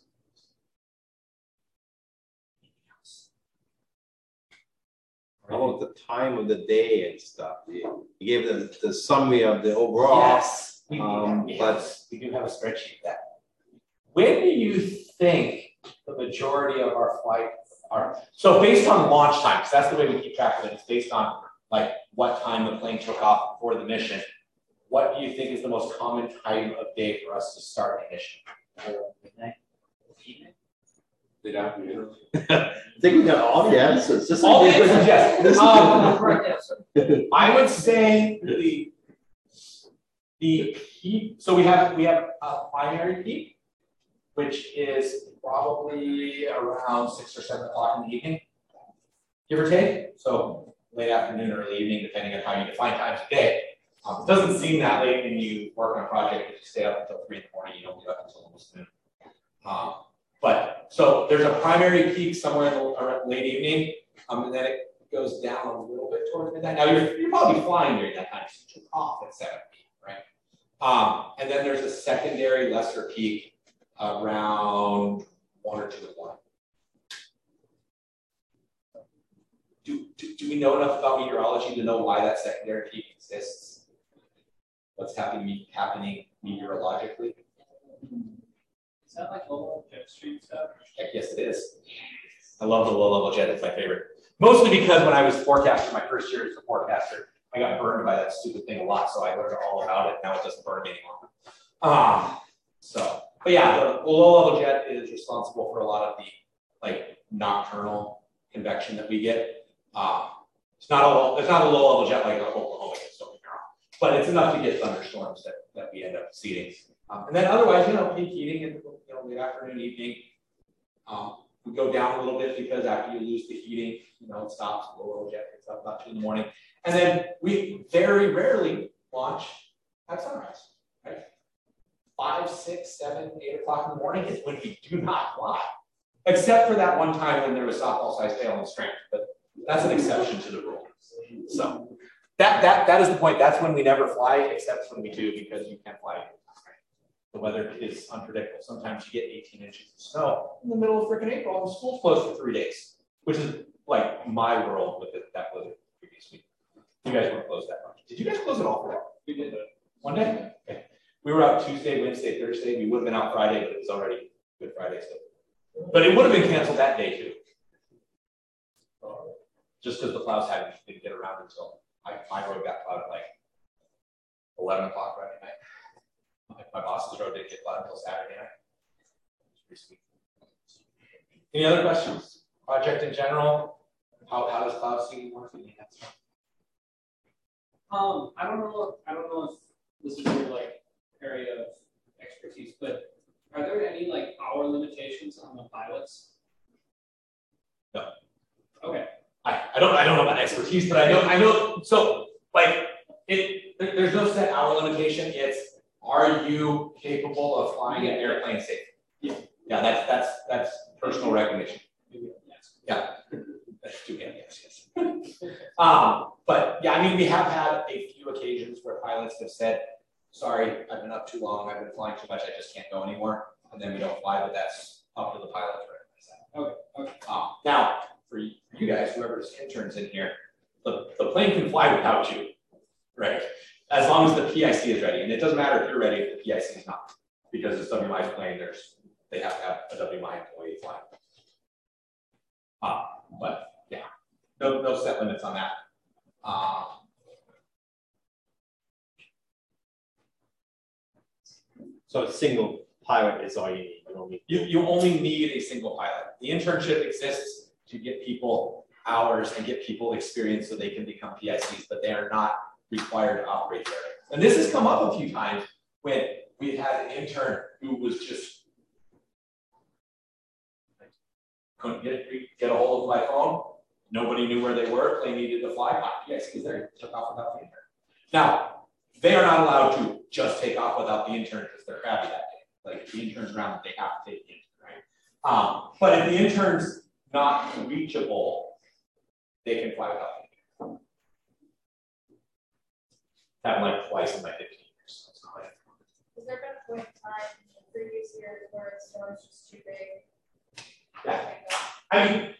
How about the time of the day and stuff? You you gave the, the summary of the overall. Yes, we, um, we, but have, we do have a spreadsheet of that. When do you think the majority of our flight are? So based on launch time, because that's the way we keep track of it. It's based on like what time the plane took off for the mission. What do you think is the most common time of day for us to start a mission? Midnight. Evening. Late afternoon. I think we got all the answers. Just All the like- answers, yes. This is Um, Correct answer. I would say the the peak. So we have we have a primary peak, which is probably around six or seven o'clock in the evening, give or take. So late afternoon, early evening, depending on how you define times of day. Um, it doesn't seem that late when you work on a project. If you stay up until three in the morning, you don't get up until almost noon. Um, but so there's a primary peak somewhere in the around late evening, um, and then it goes down a little bit towards midnight. Now you're you're probably flying during that time, so you took off at seven p m, right? Um, and then there's a secondary lesser peak around one or two in the morning. Do, do, do we know enough about meteorology to know why that secondary peak exists? What's happening happening meteorologically? Is that like low jet stream stuff? Heck yes, it is. I love the low level jet. It's my favorite. Mostly because when I was forecaster, my first year as a forecaster, I got burned by that stupid thing a lot. So I learned all about it. Now it doesn't burn me anymore. Um, so, but yeah, the, the low level jet is responsible for a lot of the like nocturnal convection that we get. Um, it's not a low, it's not a low level jet like Oklahoma gets, don't get me wrong, but it's enough to get thunderstorms that, that we end up seeing. Um, and then otherwise, you know, peak heating in you know, late afternoon, evening. Um, we go down a little bit because after you lose the heating, you know, it stops, the low level jet gets up about two in the morning. And then we very rarely launch at sunrise, right? Five, six, seven, eight o'clock in the morning is when we do not fly. Except for that one time when there was softball sized tail and strength, but that's an exception to the rule. So that that that is the point. That's when we never fly, except when we do, because you can't fly. The weather is unpredictable. Sometimes you get eighteen inches of snow in the middle of freaking April, and the school's closed for three days, which is like my world with it, that blizzard previous week. You guys weren't closed that much. Did you guys close it all for that? We did that. One day? Okay. We were out Tuesday, Wednesday, Thursday. We would have been out Friday, but it was already Good Friday. So. But it would have been canceled that day too. Just because the plows hadn't didn't get around until I, my road got plowed at like eleven o'clock Friday night. My, my boss's road didn't get plowed until Saturday night. Any other questions? Project in general? How, how does cloud seeding work? Um, I don't know. I don't know if this is your like area of expertise, but are there any like hour limitations on the pilots? No. Okay. I, I don't I don't know about expertise, but I know I know so like it there, there's no set hour limitation. It's are you capable of flying an airplane safe? Yeah. Yeah, that's that's that's personal recognition. Yes. Yeah. That's two again, yes, yes. um, but yeah, I mean we have had a few occasions where pilots have said, sorry, I've been up too long, I've been flying too much, I just can't go anymore. And then we don't fly, but that's up to the pilot to recognize that. Okay. Okay. Um, now for you guys, whoever's interns in here, the, the plane can fly without you, right? As long as the P I C is ready. And it doesn't matter if you're ready if the P I C is not, because it's W M I's plane, there's, they have to have a W M I employee fly. Uh, but yeah, no, no set limits on that. Um, So a single pilot is all you need. You don't need. you, you only need a single pilot. The internship exists to get people hours and get people experience so they can become P I Cs, but they are not required to operate there. And this has come up a few times when we had an intern who was just couldn't get, get a hold of my phone. Nobody knew where they were. They needed to fly. My P I C was there. Took off without the intern. Now, they are not allowed to just take off without the intern because they're crabby that day. Like if the intern's around, they have to take the intern, right? Um, but if the intern's not reachable, they can fly without me. Happened like twice in my fifteen years. So it's not like, Has there been a point in time in the previous years where the storm was just too big? yeah. I mean,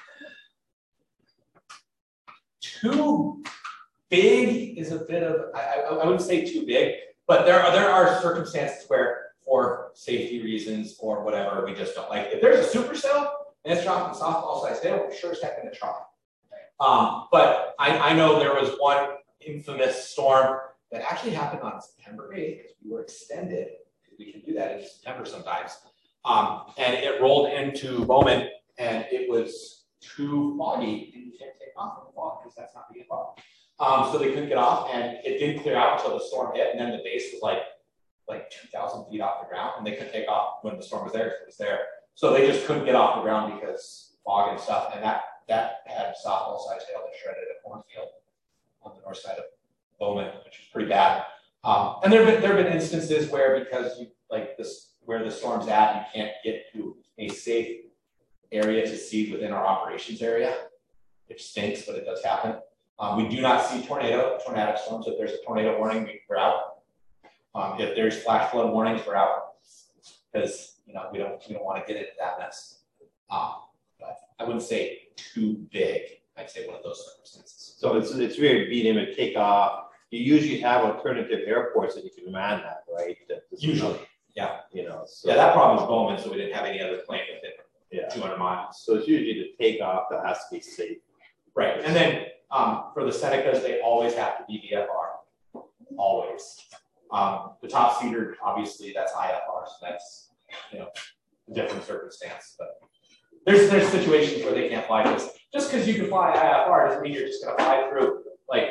too big is a bit of, I, I, I wouldn't say too big, but there are, there are circumstances where, for safety reasons or whatever, we just don't like. If there's a supercell and it's dropping softball size hail, we're sure as heck going to try. Um, but I, I know there was one infamous storm that actually happened on September eighth because we were extended. We can do that in September sometimes. Um, and it rolled into Bowman and it was too foggy and you can't take off in the fog because that's not being fog. Um, so they couldn't get off and it didn't clear out until the storm hit and then the base was like like two thousand feet off the ground and they couldn't take off when the storm was there. It was there. So they just couldn't get off the ground because fog and stuff. And that, that had softball size hail that shredded a cornfield on the north side of Bowman, which was pretty bad. Um, and there have been, there have been instances where because you like this, where the storm's at, you can't get to a safe area to seed within our operations area, which stinks, but it does happen. Um, we do not see tornado, tornadic storms. If there's a tornado warning, we're out. Um, if there's flash flood warnings, we're out because you know we don't we don't want to get into that mess. Um, but I wouldn't say too big. I'd say one of those circumstances. So it's it's really being able to take off. You usually have alternative airports that you can man that, right? That Usually, yeah. You know. So, yeah, that problem was Bowman, so we didn't have any other plane within yeah. two hundred miles. So it's usually the takeoff that has to be safe. Right, and then um, for the Senecas, they always have to be V F R, always. Um, the top seater, obviously, that's I F R, so that's you know a different circumstance. But there's there's situations where they can't fly just just because you can fly I F R doesn't mean you're just going to fly through like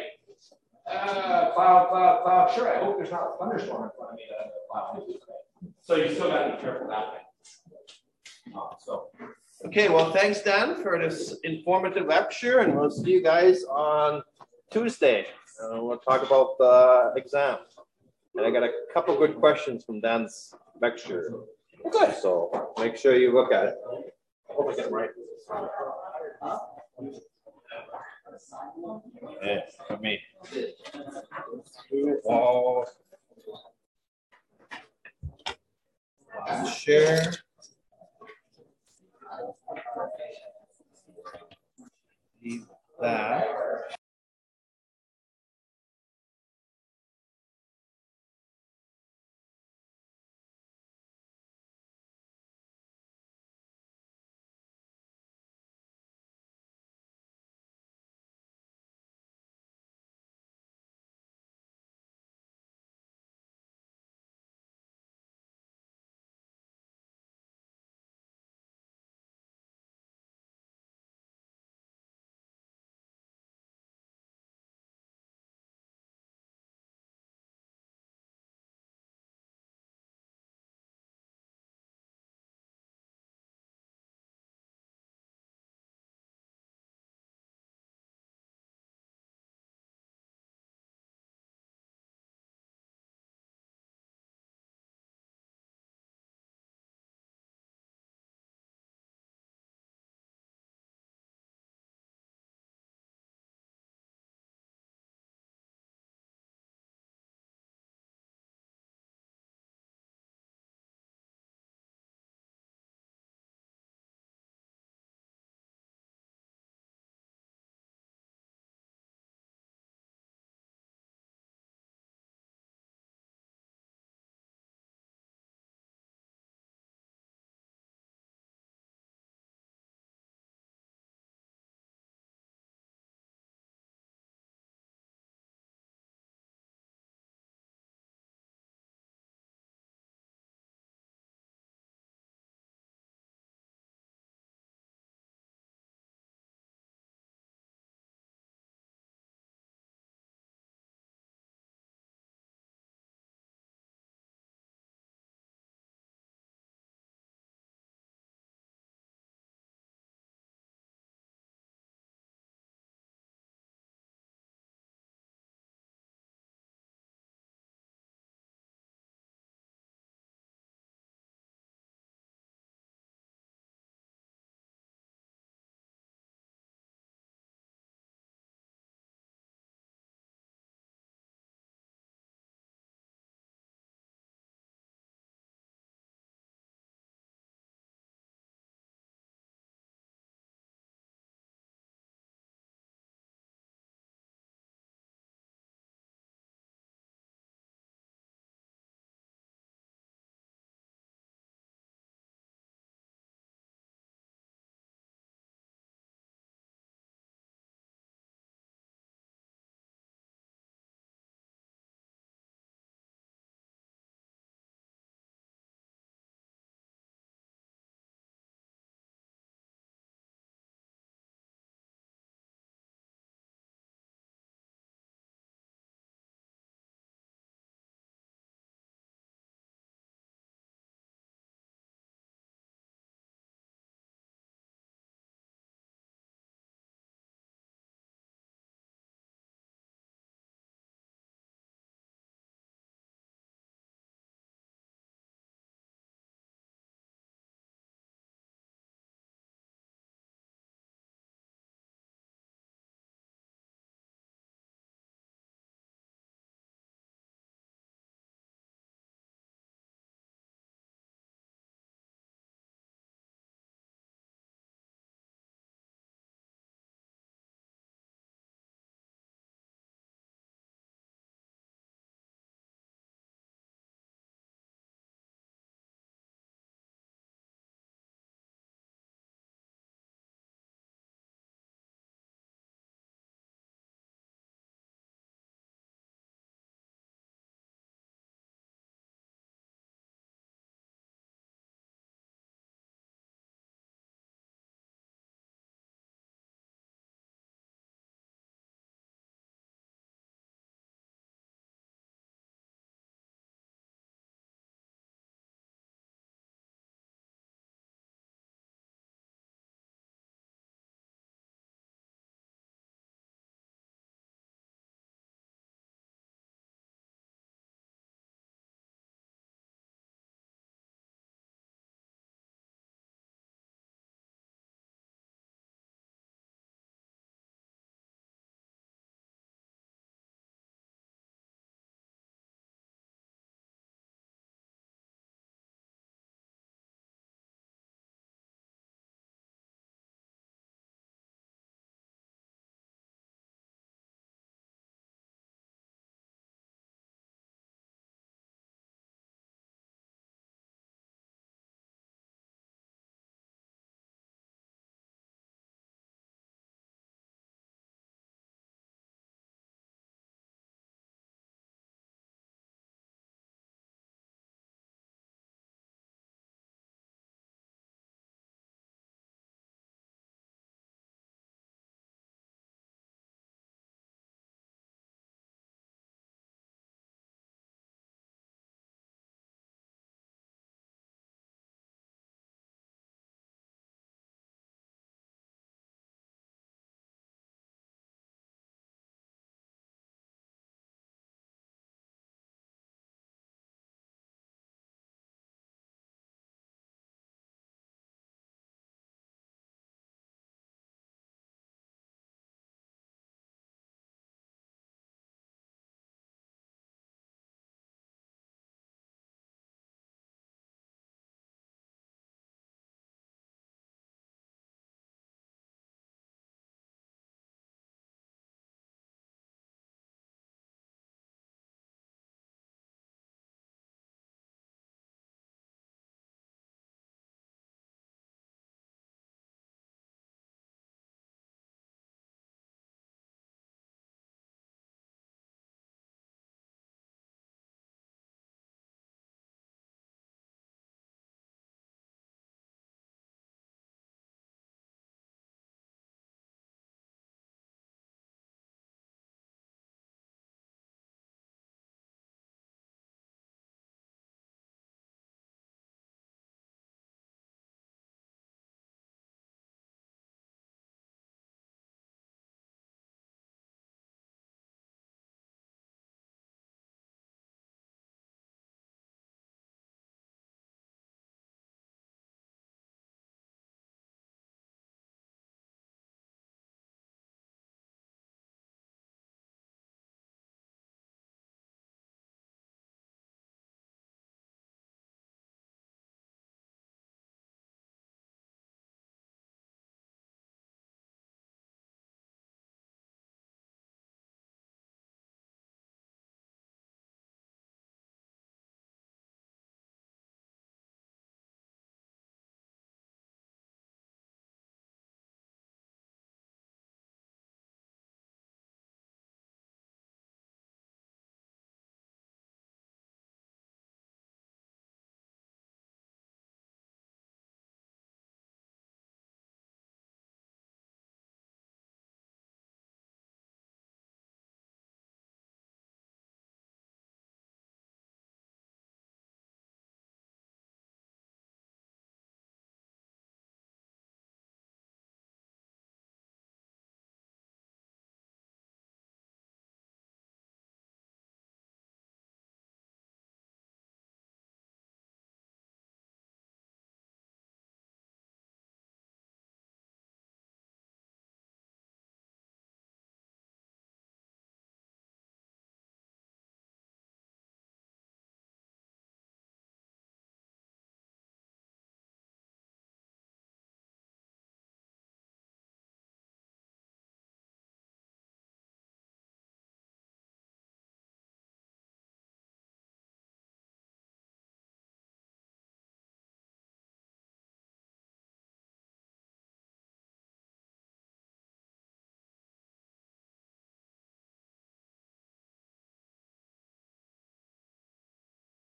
uh, cloud, cloud, cloud. Sure, I hope there's not a thunderstorm in front of me that I'm going to fly. So you still got to be careful that way. Uh, so. Okay, well, thanks, Dan, for this informative lecture, and we'll see you guys on Tuesday. Uh, we'll talk about the uh, exam. And I got a couple good questions from Dan's lecture. Good. So make sure you look at it. I hope I get them right. Yeah, for me. Wall. Share. Leave that.